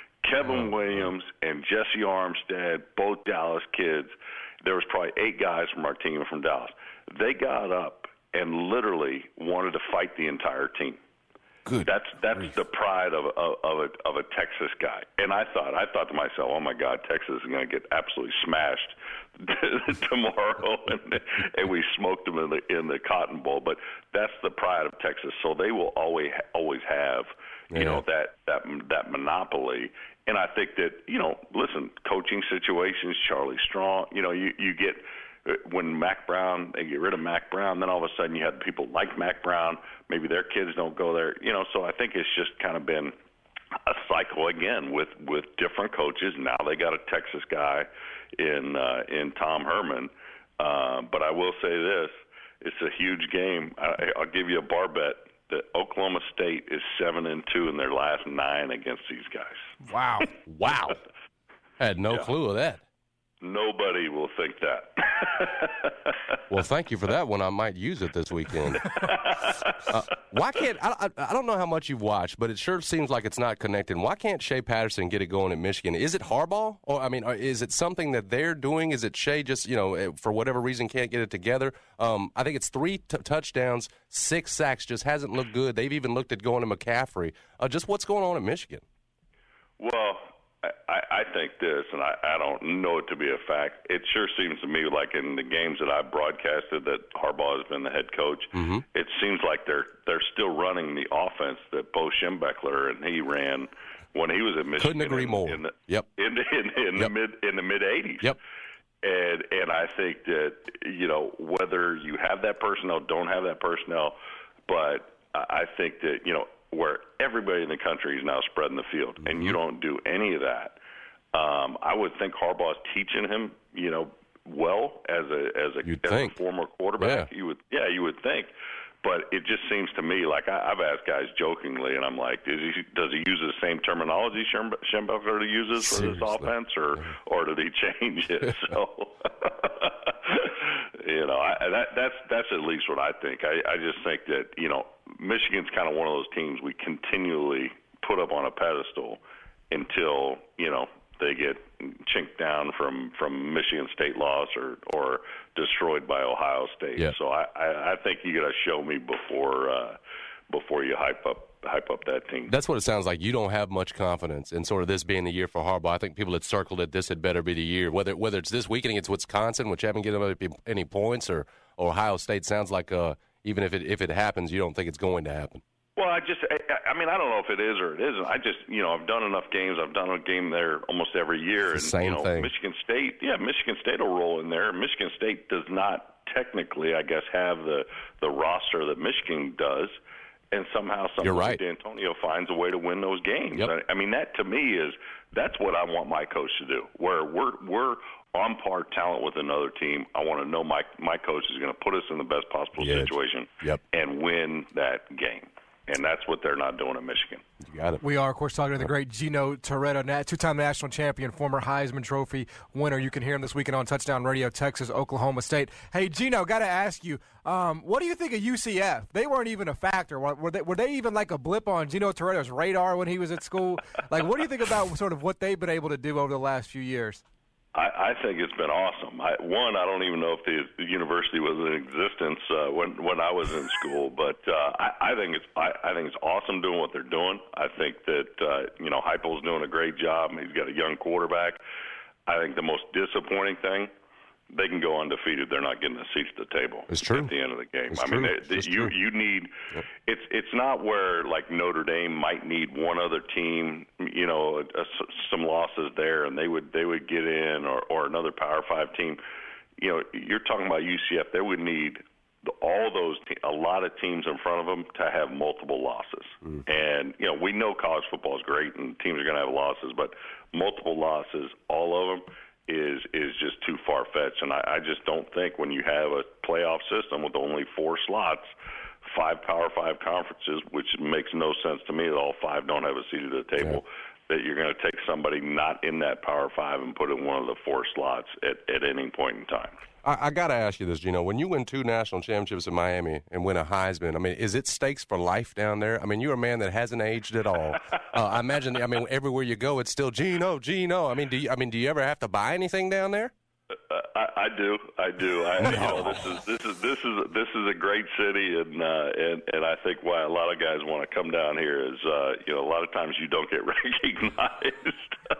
Kevin Williams and Jesse Armstead, both Dallas kids. There was probably eight guys from our team from Dallas. They got up and literally wanted to fight the entire team. Good. That's that's the pride of of, of a of a Texas guy. And I thought I thought to myself, oh my God, Texas is going to get absolutely smashed tomorrow, and, and we smoked them in the in the Cotton Bowl. But that's the pride of Texas. So they will always always have you Yeah. know that that that monopoly. And I think that you know, listen, coaching situations, Charlie Strong. You know, you you get. When Mac Brown, they get rid of Mac Brown, then all of a sudden you have people like Mac Brown. Maybe their kids don't go there. You know, so I think it's just kind of been a cycle again with, with different coaches. Now they got a Texas guy in uh, in Tom Herman. Uh, but I will say this, it's a huge game. I, I'll give you a bar bet that Oklahoma State is seven and two in their last nine against these guys. Wow. Wow. I had no Yeah. clue of that. Nobody will think that. Well, thank you for that one. I might use it this weekend. uh, why can't I, I? I don't know how much you've watched, but it sure seems like it's not connected. Why can't Shea Patterson get it going at Michigan? Is it Harbaugh, or I mean, is it something that they're doing? Is it Shea just you know for whatever reason can't get it together? Um, I think it's three t- touchdowns, six sacks. Just hasn't looked good. They've even looked at going to McCaffrey. Uh, just what's going on at Michigan? Well, I, I think this, and I, I don't know it to be a fact. It sure seems to me like in the games that I've broadcasted that Harbaugh has been the head coach, mm-hmm. it seems like they're they're still running the offense that Bo Schembechler and he ran when he was at Michigan. Couldn't agree in, more. In the, yep. In, in, in yep. the mid in the mid eighties. Yep. And and I think that you know whether you have that personnel, don't have that personnel, but I think that you know. where everybody in the country is now spreading the field, and mm-hmm. you don't do any of that. Um, I would think Harbaugh's teaching him, you know, well as a as a, as a former quarterback. Yeah. You would, yeah, you would think. But it just seems to me like I, I've asked guys jokingly, and I'm like, is he, does he use the same terminology Schembechler uses for Seriously. this offense, or yeah. or did he change it? So, you know, I, that that's that's at least what I think. I, I just think that you know. Michigan's kind of one of those teams we continually put up on a pedestal until, you know, they get chinked down from, from Michigan State loss or, or destroyed by Ohio State. Yeah. So I, I, I think you got to show me before uh, before you hype up hype up that team. That's what it sounds like. You don't have much confidence in sort of this being the year for Harbaugh. I think people had circled it. This had better be the year. Whether whether it's this weekend against Wisconsin, which haven't given any points, or, or Ohio State, sounds like uh, even if it if it happens, you don't think it's going to happen. Well, I just, I, I mean, I don't know if it is or it isn't. I just, you know, I've done enough games. I've done a game there almost every year. It's the and, same you know, thing. Michigan State, yeah, Michigan State will roll in there. Michigan State does not technically, I guess, have the, the roster that Michigan does. And somehow, You're somehow, right. D'Antonio finds a way to win those games. Yep. I, I mean, that to me is, that's what I want my coach to do, where we're, we're on par talent with another team. I want to know my, my coach is going to put us in the best possible Yes. situation Yep. and win that game. And that's what they're not doing in Michigan. You got it. We are, of course, talking to the great Gino Torretta, two-time national champion, former Heisman Trophy winner. You can hear him this weekend on Touchdown Radio, Texas, Oklahoma State. Hey, Gino, got to ask you, um, what do you think of U C F? They weren't even a factor. Were they, were they even like a blip on Gino Torretta's radar when he was at school? Like, what do you think about sort of what they've been able to do over the last few years? I, I think it's been awesome. I, one, I don't even know if the, the university was in existence uh, when when I was in school, but uh, I, I think it's I, I think it's awesome doing what they're doing. I think that uh, you know Heupel's doing a great job. He's got a young quarterback. I think the most disappointing thing, they can go undefeated. They're not getting a seat at the table. It's true. At the end of the game. It's I mean, true. they, they, It's you true. you need. Yep. It's it's not where like Notre Dame might need one other team, you know, a, a, some losses there, and they would they would get in, or or another Power Five team. You know, you're talking about U C F. They would need all those te- a lot of teams in front of them to have multiple losses. Mm. And you know, we know college football is great, and teams are going to have losses, but multiple losses, all of them, is is just too far-fetched. And I, I just don't think when you have a playoff system with only four slots, five Power Five conferences, which makes no sense to me that all five don't have a seat at the table, yeah. that you're going to take somebody not in that Power Five and put in one of the four slots at, at any point in time. I, I got to ask you this, Gino. When you win two national championships in Miami and win a Heisman, I mean, is it stakes for life down there? I mean, you're a man that hasn't aged at all. uh, I imagine. I mean, everywhere you go, it's still Gino, Gino. I mean, do you? I mean, do you ever have to buy anything down there? Uh, I, I do, I do. I, you know, this is this is this is this is a great city, and uh, and and I think why a lot of guys want to come down here is, uh, you know, a lot of times you don't get recognized.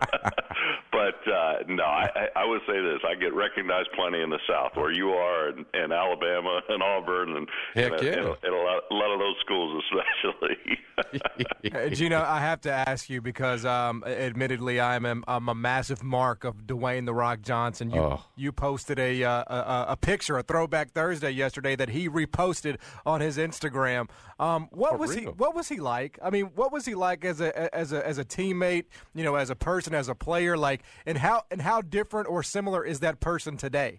But uh, no, I, I would say this: I get recognized plenty in the South, where you are, and, and Alabama, and Auburn, and, Heck and, yeah. and, and a, lot, a lot of those schools, especially. Uh, Gino, I have to ask you because, um, admittedly, I'm a, I'm a massive mark of Dwayne "The Rock" Johnson. You Oh. you posted a, uh, a a picture, a Throwback Thursday yesterday that he reposted on his Instagram. Um, what For was he? real? What was he like? I mean, what was he like as a as a as a teammate? You know, as a person, as a player, like, and how and how different or similar is that person today?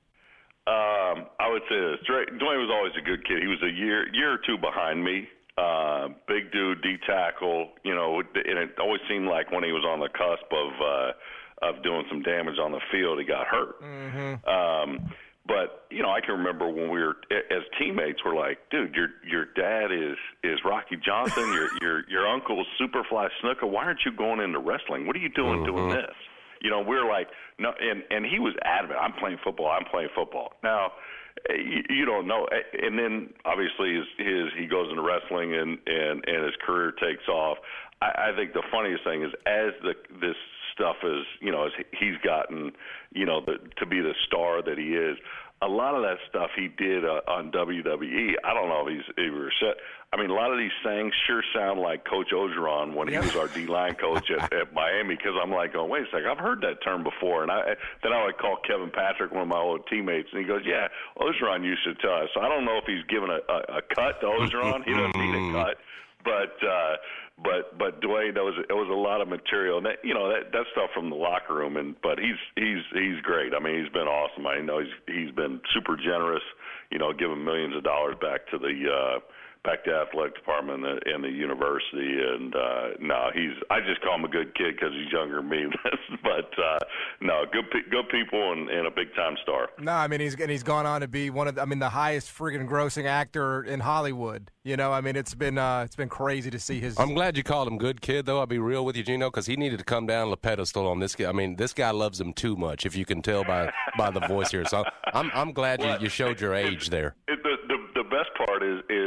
Um, I would say this: Dwayne Dwayne was always a good kid. He was a year year or two behind me. Uh, big dude, D tackle. You know, and it always seemed like when he was on the cusp of uh, of doing some damage on the field, he got hurt. Mm-hmm. Um, but you know, I can remember when we were as teammates, we're like, dude, your your dad is is Rocky Johnson. your your your uncle's Superfly Snuka. Why aren't you going into wrestling? What are you doing Mm-hmm. doing this? You know, we're like, no, and and he was adamant. I'm playing football. I'm playing football. Now, you, you don't know. And then obviously his, his he goes into wrestling and and and his career takes off. I, I think the funniest thing is as the this stuff is, you know, as he's gotten, you know, the, to be the star that he is. A lot of that stuff he did uh, on W W E. I don't know if he's ever said. I mean, a lot of these sayings sure sound like Coach Ogeron when he was our D-line coach at, at Miami. Because I'm like, oh, wait a second, I've heard that term before. And I then I would call Kevin Patrick, one of my old teammates, and he goes, yeah, Ogeron used to tell us. So I don't know if he's given a, a, a cut to Ogeron. He doesn't need a cut. But uh, but but Dwayne, there was it was a lot of material, and that, you know that that stuff from the locker room. And but he's he's he's great. I mean, he's been awesome. I know he's he's been super generous. You know, giving millions of dollars back to the uh, back to the athletic department and the, and the university. And uh, no, he's I just call him a good kid because he's younger than me. But uh, no, good pe- good people and, and a big time star. No, I mean he's and he's gone on to be one of the, I mean the highest friggin' grossing actor in Hollywood. You know, I mean it's been uh, it's been crazy to see his. I'm glad you called him good kid, though. I'll be real with you, Gino, because he needed to come down the pedestal on this guy. I mean, this guy loves him too much, if you can tell by by the voice here. So I'm I'm glad you, you showed your age there. It, the, the the best part is is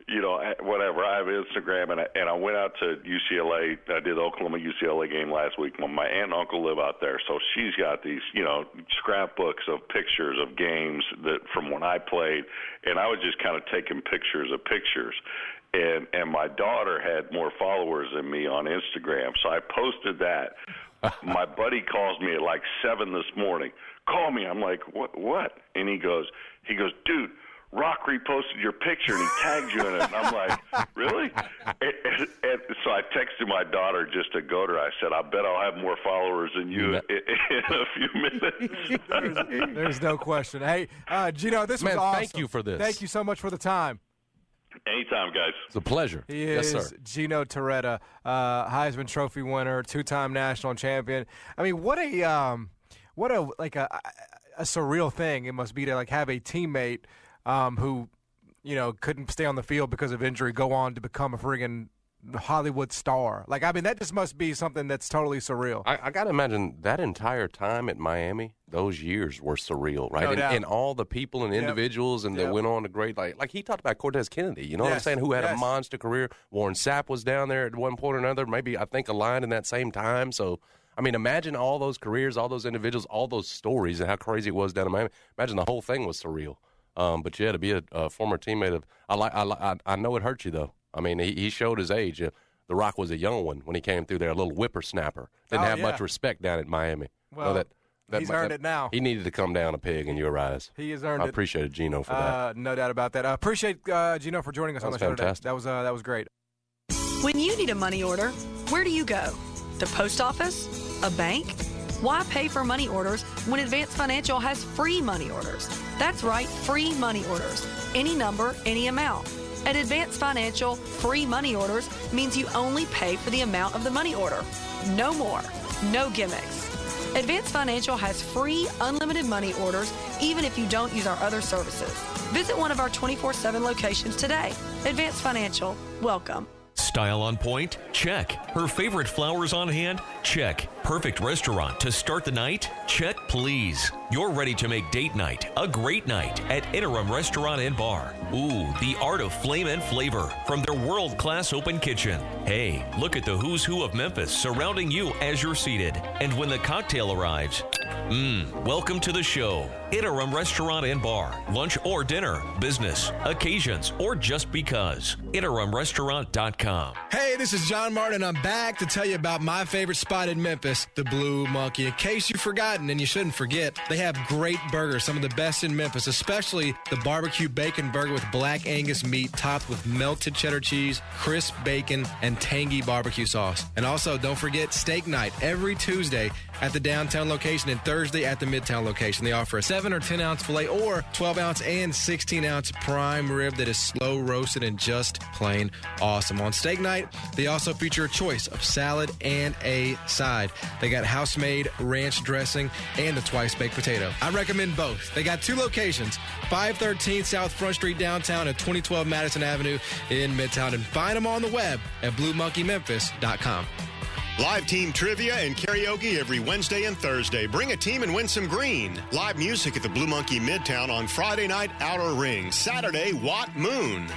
you know, whatever. I have Instagram, and I, and I went out to U C L A. I did the Oklahoma U C L A game last week. My, my aunt and uncle live out there, so she's got these, you know, scrapbooks of pictures of games that from when I played, and I was just kind of taking pictures of pictures. And and my daughter had more followers than me on Instagram, so I posted that. My buddy calls me at like seven this morning. Call me. I'm like, what? What? And he goes, he goes, dude, Rock reposted your picture and he tagged you in it. And I'm like, really? And, and, and so I texted my daughter just to go to her. I said, I bet I'll have more followers than you in, in a few minutes. there's, there's no question. Hey, uh, Gino, this Man, was awesome. thank you for this. Thank you so much for the time. Anytime, guys. It's a pleasure. He yes, is sir. Gino Torretta, uh, Heisman Trophy winner, two-time national champion. I mean, what a um, what a like a, a surreal thing it must be to like have a teammate um, who, you know, couldn't stay on the field because of injury, go on to become a friggin' Hollywood star. Like, I mean, that just must be something that's totally surreal. I, I got to imagine that entire time at Miami, those years were surreal, right? No and, doubt. and all the people and Yep. individuals and Yep. that went on to great, like like he talked about Cortez Kennedy, you know what I'm Yes. saying, who had Yes. a monster career. Warren Sapp was down there at one point or another, maybe I think aligned in that same time. So, I mean, imagine all those careers, all those individuals, all those stories and how crazy it was down in Miami. Imagine the whole thing was surreal. Um, but yeah, to be a, a former teammate of, I like, I, li- I, I know it hurt you though. I mean, he, he showed his age. Uh, The Rock was a young one when he came through there, a little whippersnapper. Didn't Oh, have yeah. much respect down at Miami. Well, that, that, he's that, earned it now. He needed to come down a pig in your eyes. He has earned I it. appreciated Gino for that. Uh, no doubt about that. I appreciate uh, Gino for joining us That on was the show today. fantastic. That was uh, that was great. When you need a money order, where do you go? The post office? A bank? Why pay for money orders when Advance Financial has free money orders? That's right, free money orders. Any number, any amount. At Advance Financial, free money orders means you only pay for the amount of the money order. No more. No gimmicks. Advance Financial has free, unlimited money orders even if you don't use our other services. Visit one of our twenty-four seven locations today. Advance Financial, welcome. Style on point? Check. Her favorite flowers on hand? Check. Perfect restaurant to start the night? Check, please. You're ready to make date night a great night at Interim Restaurant and Bar. Ooh, the art of flame and flavor from their world-class open kitchen. Hey, look at the who's who of Memphis surrounding you as you're seated. And when the cocktail arrives, mmm, welcome to the show. Interim Restaurant and Bar. Lunch or dinner, business, occasions, or just because. interim restaurant dot com. Hey, this is John Martin. I'm back to tell you about my favorite spot in Memphis, the Blue Monkey. In case you've forgotten, and you shouldn't forget, they have great burgers, some of the best in Memphis, especially the barbecue bacon burger with black Angus meat topped with melted cheddar cheese, crisp bacon, and tangy barbecue sauce. And also, don't forget steak night every Tuesday at the downtown location and Thursday at the midtown location. They offer a seven or ten ounce filet or twelve ounce and sixteen ounce prime rib that is slow roasted and just plain awesome. On steak night, they also feature a choice of salad and a side. They got house-made ranch dressing and the twice-baked potato. I recommend both. They got two locations, five thirteen South Front Street downtown and twenty twelve Madison Avenue in Midtown. And find them on the web at blue monkey memphis dot com. Live team trivia and karaoke every Wednesday and Thursday. Bring a team and win some green. Live music at the Blue Monkey Midtown on Friday night, Outer Ring. Saturday, Watt Moon.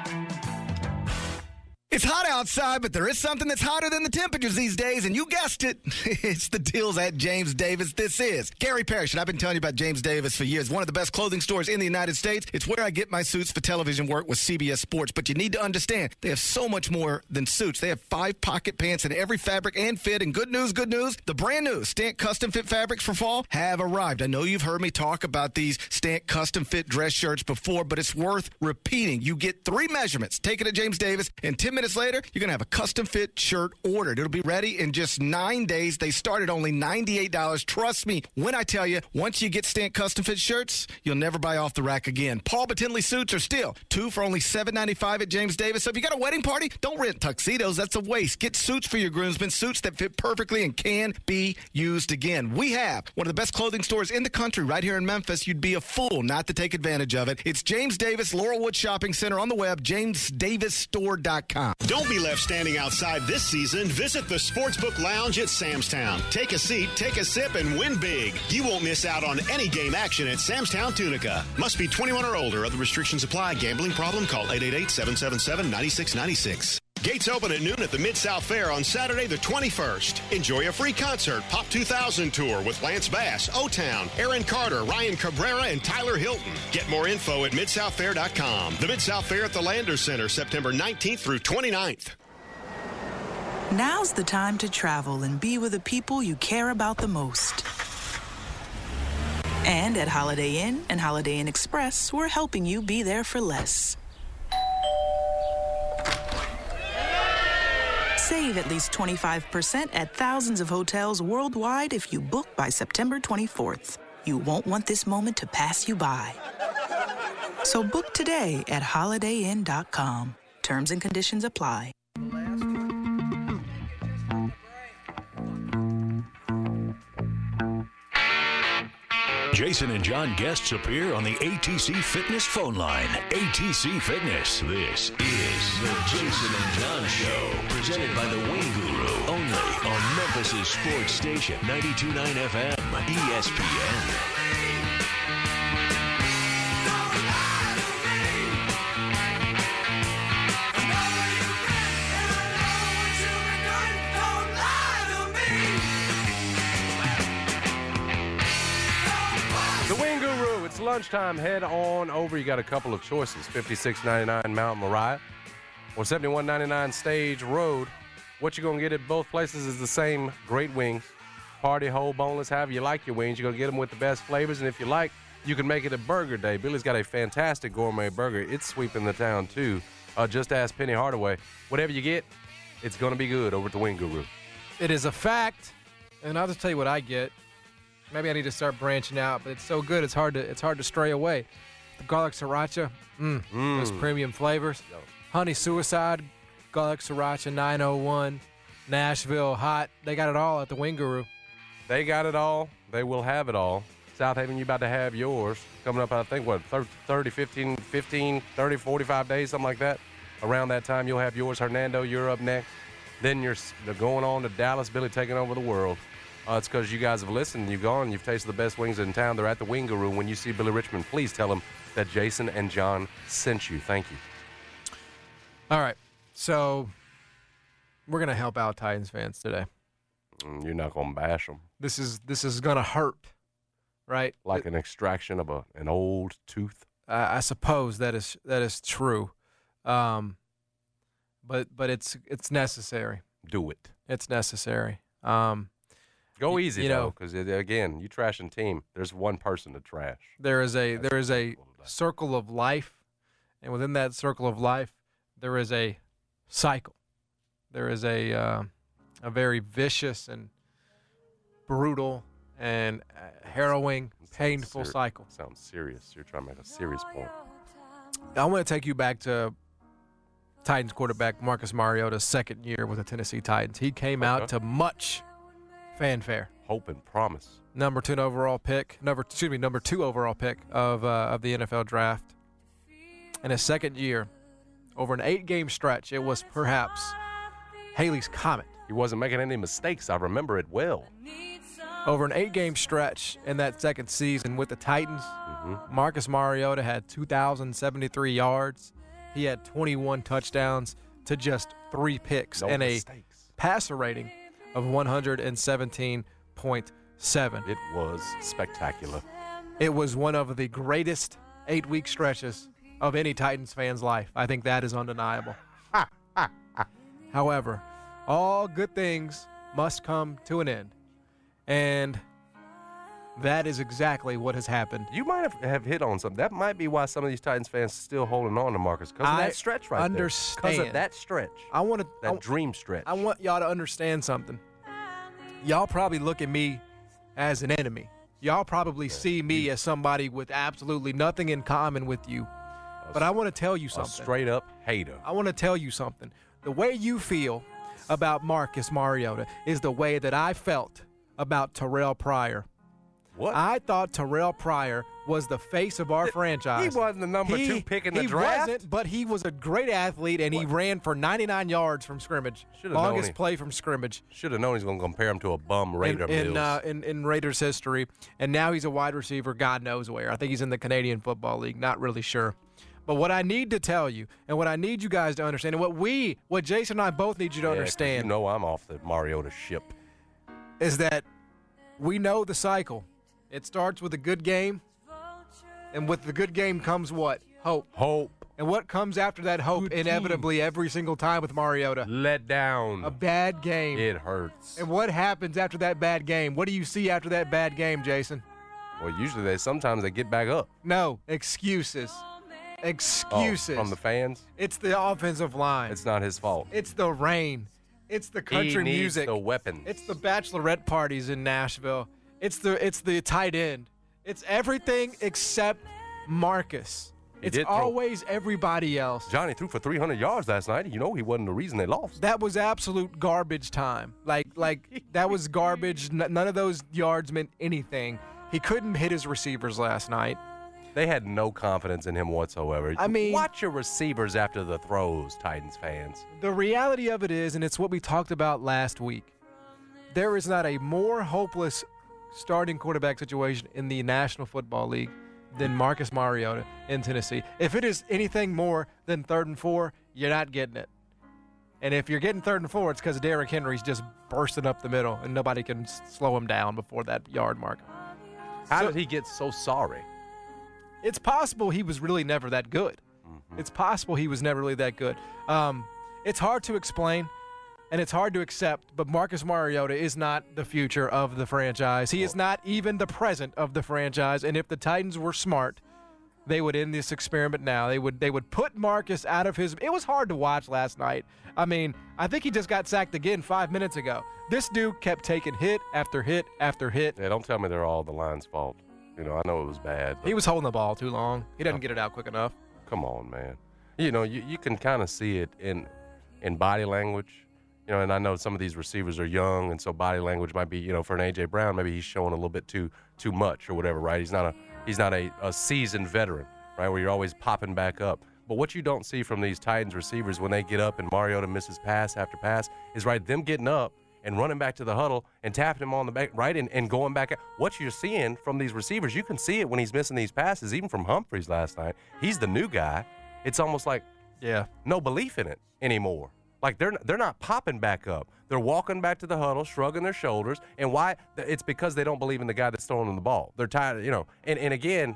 It's hot outside, but there is something that's hotter than the temperatures these days, and you guessed it. It's the deals at James Davis. This is Gary Parrish, and I've been telling you about James Davis for years. One of the best clothing stores in the United States. It's where I get my suits for television work with C B S Sports. But you need to understand, they have so much more than suits. They have five pocket pants in every fabric and fit. And good news, good news, the brand new Stant Custom Fit fabrics for fall have arrived. I know you've heard me talk about these Stant Custom Fit dress shirts before, but it's worth repeating. You get three measurements. Take it at James Davis, and ten minutes later, you're going to have a custom fit shirt ordered. It'll be ready in just nine days. They start at only ninety-eight dollars. Trust me when I tell you, once you get Stant Custom Fit shirts, you'll never buy off the rack again. Paul Batinley suits are still two for only seven ninety-five at James Davis. So if you got a wedding party, don't rent tuxedos. That's a waste. Get suits for your groomsmen, suits that fit perfectly and can be used again. We have one of the best clothing stores in the country right here in Memphis. You'd be a fool not to take advantage of it. It's James Davis, Laurelwood Shopping Center on the web, james davis store dot com. Don't be left standing outside this season. Visit the Sportsbook Lounge at Sam's Town. Take a seat, take a sip, and win big. You won't miss out on any game action at Sam's Town Tunica. Must be twenty-one or older. Other restrictions apply. Gambling problem? Call eight eight eight, seven seven seven, nine six nine six. Gates open at noon at the Mid-South Fair on Saturday the twenty-first. Enjoy a free concert, Pop two thousand Tour with Lance Bass, O-Town, Aaron Carter, Ryan Cabrera, and Tyler Hilton. Get more info at mid south fair dot com. The Mid-South Fair at the Landers Center, September nineteenth through twenty-ninth. Now's the time to travel and be with the people you care about the most. And at Holiday Inn and Holiday Inn Express, we're helping you be there for less. Save at least twenty-five percent at thousands of hotels worldwide if you book by September twenty-fourth. You won't want this moment to pass you by. So book today at holiday inn dot com. Terms and conditions apply. Jason and John guests appear on the A T C Fitness phone line. A T C Fitness. This is the Jason and John Show. Presented by the Wing Guru. Only on Memphis' sports station. ninety-two point nine F M. E S P N. It's lunchtime. Head on over. You got a couple of choices. fifty-six ninety-nine Mount Moriah or seventy-one ninety-nine Stage Road. What you're going to get at both places is the same great wings. Party, whole, boneless, however you like your wings. You're going to get them with the best flavors. And if you like, you can make it a burger day. Billy's got a fantastic gourmet burger. It's sweeping the town, too. Uh, just ask Penny Hardaway. Whatever you get, it's going to be good over at the Wing Guru. It is a fact. And I'll just tell you what I get. Maybe I need to start branching out, but it's so good, it's hard to it's hard to stray away. The garlic sriracha, mm, Mm. those premium flavors. Yo. Honey Suicide, garlic sriracha, nine oh one, Nashville hot. They got it all at the Wing Guru. They got it all. They will have it all. South Haven, you about to have yours. Coming up, I think, what, thirty, fifteen, fifteen, thirty, forty-five days, something like that. Around that time, you'll have yours. Hernando, you're up next. Then you're they're going on to Dallas, Billy taking over the world. Uh, it's because you guys have listened. You've gone. You've tasted the best wings in town. They're at the Wing Guru. When you see Billy Richmond, please tell him that Jason and John sent you. Thank you. All right. So we're going to help out Titans fans today. Mm, You're not going to bash them. This is this is going to hurt, right? Like an extraction of a an old tooth. Uh, I suppose that is that is true. Um, but but it's it's necessary. Do it. It's necessary. Um Go Y- easy, you though, know- because, again, you trashing team. There's one person to trash. There is a That's there is a simple as that. circle of life, and within that circle of life, there is a cycle. There is a uh, a very vicious and brutal and uh, harrowing, Sounds painful seri- cycle. Sounds serious. You're trying to make a serious point. I want to take you back to Titans quarterback Marcus Mariota's second year with the Tennessee Titans. He came Okay. out to much fanfare. Hope and promise. Number two overall pick, number excuse me, number two overall pick of uh, of the N F L draft. In his second year, over an eight-game stretch, it was perhaps Haley's Comet. He wasn't making any mistakes. I remember it well. Over an eight-game stretch in that second season with the Titans, Mm-hmm. Marcus Mariota had two thousand seventy-three yards. He had twenty-one touchdowns to just three picks No and mistakes. a passer rating of one hundred seventeen point seven. It was spectacular. It was one of the greatest eight-week stretches of any Titans fan's life. I think that is undeniable. However, all good things must come to an end. And that is exactly what has happened. You might have, have hit on something. That might be why some of these Titans fans are still holding on to Marcus, because of I that stretch right understand. there. Because of that stretch. I want to That I, dream stretch. I want y'all to understand something. Y'all probably look at me as an enemy. Y'all probably see me as somebody with absolutely nothing in common with you. But I want to tell you a something. straight up hater. I want to tell you something. The way you feel about Marcus Mariota is the way that I felt about Terrell Pryor. What? I thought Terrell Pryor was the face of our franchise. He wasn't the number He- two pick in the he draft. wasn't, but he was a great athlete, and he ran for ninety-nine yards from scrimmage. Should've known Longest he- play from scrimmage. Should have known he's going to compare him to a bum Raider in in, Mills. uh, in in Raiders history, and now he's a wide receiver. God knows where. I think he's in the Canadian Football League. Not really sure. But what I need to tell you, and what I need you guys to understand, and what we, what Jason and I both need you to Yeah, 'cause understand, You know I'm off the Mariota ship. is that we know the cycle. It starts with a good game, and with the good game comes what? Hope. Hope. And what comes after that hope Good inevitably every single time with Mariota? Let down. A bad game. It hurts. And what happens after that bad game? What do you see after that bad game, Jason? Well, usually they sometimes they get back up. No, excuses. Excuses. Oh, from the fans? It's the offensive line. It's not his fault. It's the rain. It's the country he needs music. the weapons. It's the bachelorette parties in Nashville. It's the it's the tight end. It's everything except Marcus. He It's did throw- always everybody else. Johnny threw for three hundred yards last night. You know he wasn't the reason they lost. That was absolute garbage time. Like like that was garbage. N- none of those yards meant anything. He couldn't hit his receivers last night. They had no confidence in him whatsoever. I mean- watch your receivers after the throws, Titans fans. The reality of it is, and it's what we talked about last week, there is not a more hopeless starting quarterback situation in the National Football League than Marcus Mariota in Tennessee. If it is anything more than third and four, you're not getting it. And if you're getting third and four, it's because Derrick Henry's just bursting up the middle, and nobody can s- slow him down before that yard mark. How So- did he get so sorry? It's possible he was really never that good. Mm-hmm. It's possible he was never really that good. Um, it's hard to explain, and it's hard to accept, but Marcus Mariota is not the future of the franchise. He is not even the present of the franchise, and if the Titans were smart, they would end this experiment now. They would they would put Marcus out of his – it was hard to watch last night. I mean, I think he just got sacked again five minutes ago. This dude kept taking hit after hit after hit. Yeah, don't tell me they're all the line's fault. You know, I know it was bad. But He was holding the ball too long. He doesn't get it out quick enough. come on, man. You know, you, you can kind of see it in in body language. You know, and I know some of these receivers are young, and so body language might be, you know, for an A J Brown, maybe he's showing a little bit too too much or whatever, right? He's not a he's not a, a seasoned veteran, right, where you're always popping back up. But what you don't see from these Titans receivers when they get up and Mariota misses pass after pass is, right, them getting up and running back to the huddle and tapping him on the back, right, and, and going back. What you're seeing from these receivers, you can see it when he's missing these passes, even from Humphreys last night. He's the new guy. It's almost like yeah, no belief in it anymore. Like they're they're not popping back up. They're walking back to the huddle, shrugging their shoulders. And why? It's because they don't believe in the guy that's throwing them the ball. They're tired, you know. And, and again,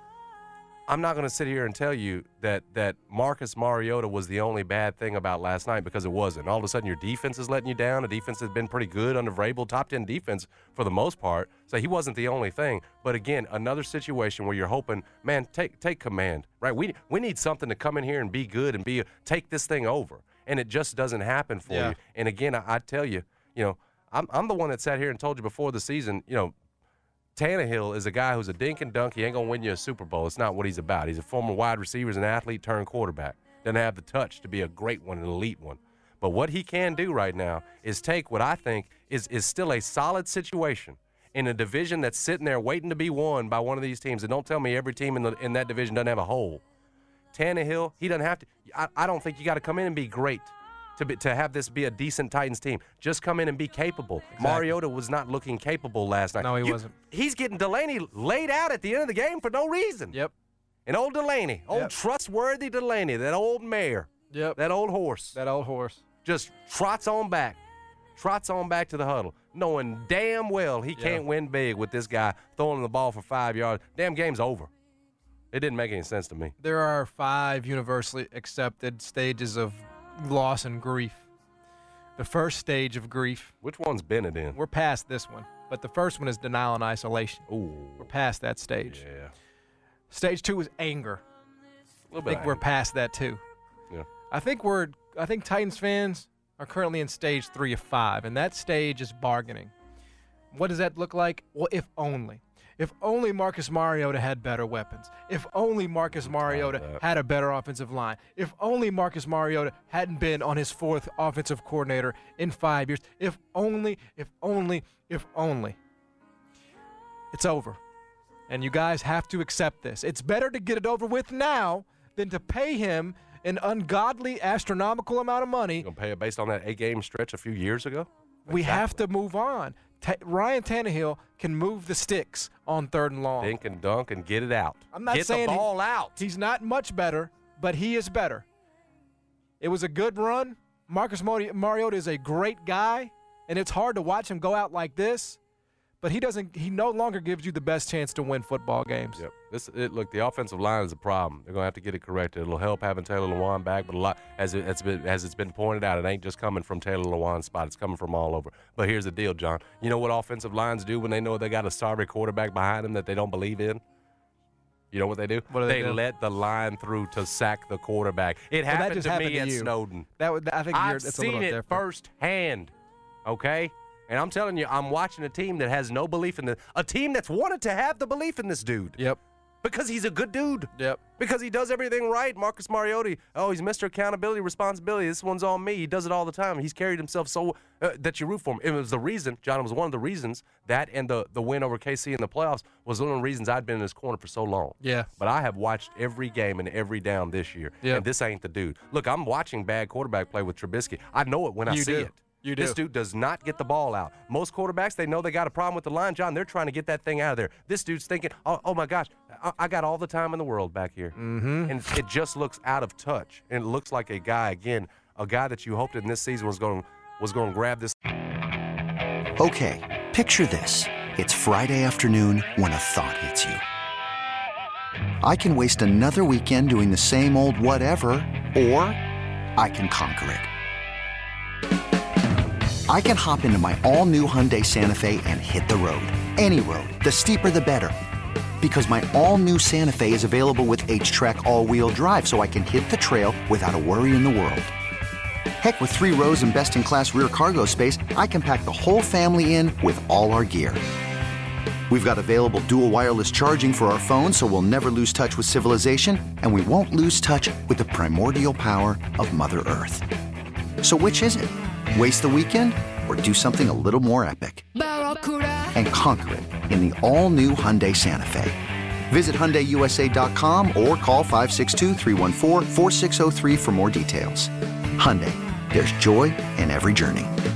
I'm not going to sit here and tell you that that Marcus Mariota was the only bad thing about last night, because it wasn't. All of a sudden, your defense is letting you down. The defense has been pretty good under Vrabel, top ten defense for the most part. So he wasn't the only thing. But again, another situation where you're hoping, man, take take command, right? We we need something to come in here and be good and be take this thing over. And it just doesn't happen for Yeah. you. And again, I, I tell you, you know, I'm I'm the one that sat here and told you before the season, you know, Tannehill is a guy who's a dink and dunk. He ain't going to win you a Super Bowl. It's not what he's about. He's a former wide receiver, he's an athlete turned quarterback. Doesn't have the touch to be a great one, an elite one. But what he can do right now is take what I think is is still a solid situation in a division that's sitting there waiting to be won by one of these teams. And don't tell me every team in the in that division doesn't have a hole. Tannehill, he doesn't have to. I, I don't think you got to come in and be great to be, to have this be a decent Titans team. Just come in and be capable. Exactly. Mariota was not looking capable last night. No, he You- wasn't. He's getting Delaney laid out at the end of the game for no reason. Yep. And old Delaney, old Yep. trustworthy Delaney, that old mare, Yep. that old horse, That old horse. just trots on back, trots on back to the huddle, knowing damn well he Yeah. can't win big with this guy throwing the ball for five yards. Damn game's over. It didn't make any sense to me. There are five universally accepted stages of loss and grief. The first stage of grief. Which one's Bennett in? We're past this one, but the first one is denial and isolation. Ooh. We're past that stage. Yeah. Stage two is anger. A little I bit. think of we're anger. past that too. Yeah. I think we're. I think Titans fans are currently in stage three of five, and that stage is bargaining. What does that look like? Well, if only. If only Marcus Mariota had better weapons. If only Marcus Mariota that. had a better offensive line. If only Marcus Mariota hadn't been on his fourth offensive coordinator in five years. If only, if only, if only. It's over. And you guys have to accept this. It's better to get it over with now than to pay him an ungodly, astronomical amount of money. You're going to pay it based on that eight-game stretch a few years ago? We Exactly. have to move on. Ta- Ryan Tannehill can move the sticks on third and long. Dink and dunk and get it out. I'm not get saying the ball he, out. He's not much better, but he is better. It was a good run. Marcus Mari- Mariota is a great guy, and it's hard to watch him go out like this. But he doesn't. He no longer gives you the best chance to win football games. Yep. This it, look, the offensive line is a problem. They're gonna have to get it corrected. It'll help having Taylor Lewan back, but a lot as it, it's been as it's been pointed out, it ain't just coming from Taylor Lewan's spot. It's coming from all over. But here's the deal, John. You know what offensive lines do when they know they got a sorry quarterback behind them that they don't believe in? You know what they do? What do they do? let the line through to sack the quarterback. It Well, that happened just to happened me to at you. Snowden. That would. I think you're, I've it's a seen little it different. firsthand. Okay. And I'm telling you, I'm watching a team that has no belief in the a team that's wanted to have the belief in this dude. Yep. Because he's a good dude. Yep. Because he does everything right. Marcus Mariota, oh, he's Mister Accountability, Responsibility. This one's on me. He does it all the time. He's carried himself so uh, that you root for him. It was the reason, John, it was one of the reasons that and the, the win over K C in the playoffs was one of the reasons I'd been in his corner for so long. Yeah. But I have watched every game and every down this year. Yep. And this ain't the dude. Look, I'm watching bad quarterback play with Trubisky. I know it when I You see do. it. You This do. dude does not get the ball out. Most quarterbacks, they know they got a problem with the line, John. They're trying to get that thing out of there. This dude's thinking, oh, oh my gosh, I, I got all the time in the world back here. Mm-hmm. And it just looks out of touch. And it looks like a guy, again, a guy that you hoped in this season was going was going to grab this. Okay, picture this. It's Friday afternoon when a thought hits you. I can waste another weekend doing the same old whatever, or I can conquer it. I can hop into my all-new Hyundai Santa Fe and hit the road. Any road. The steeper, the better. Because my all-new Santa Fe is available with H-Track all-wheel drive, so I can hit the trail without a worry in the world. Heck, with three rows and best-in-class rear cargo space, I can pack the whole family in with all our gear. We've got available dual wireless charging for our phones, so we'll never lose touch with civilization, and we won't lose touch with the primordial power of Mother Earth. So which is it? Waste the weekend or do something a little more epic? And conquer it in the all-new Hyundai Santa Fe. Visit Hyundai U S A dot com or call five six two, three one four, four six zero three for more details. Hyundai, there's joy in every journey.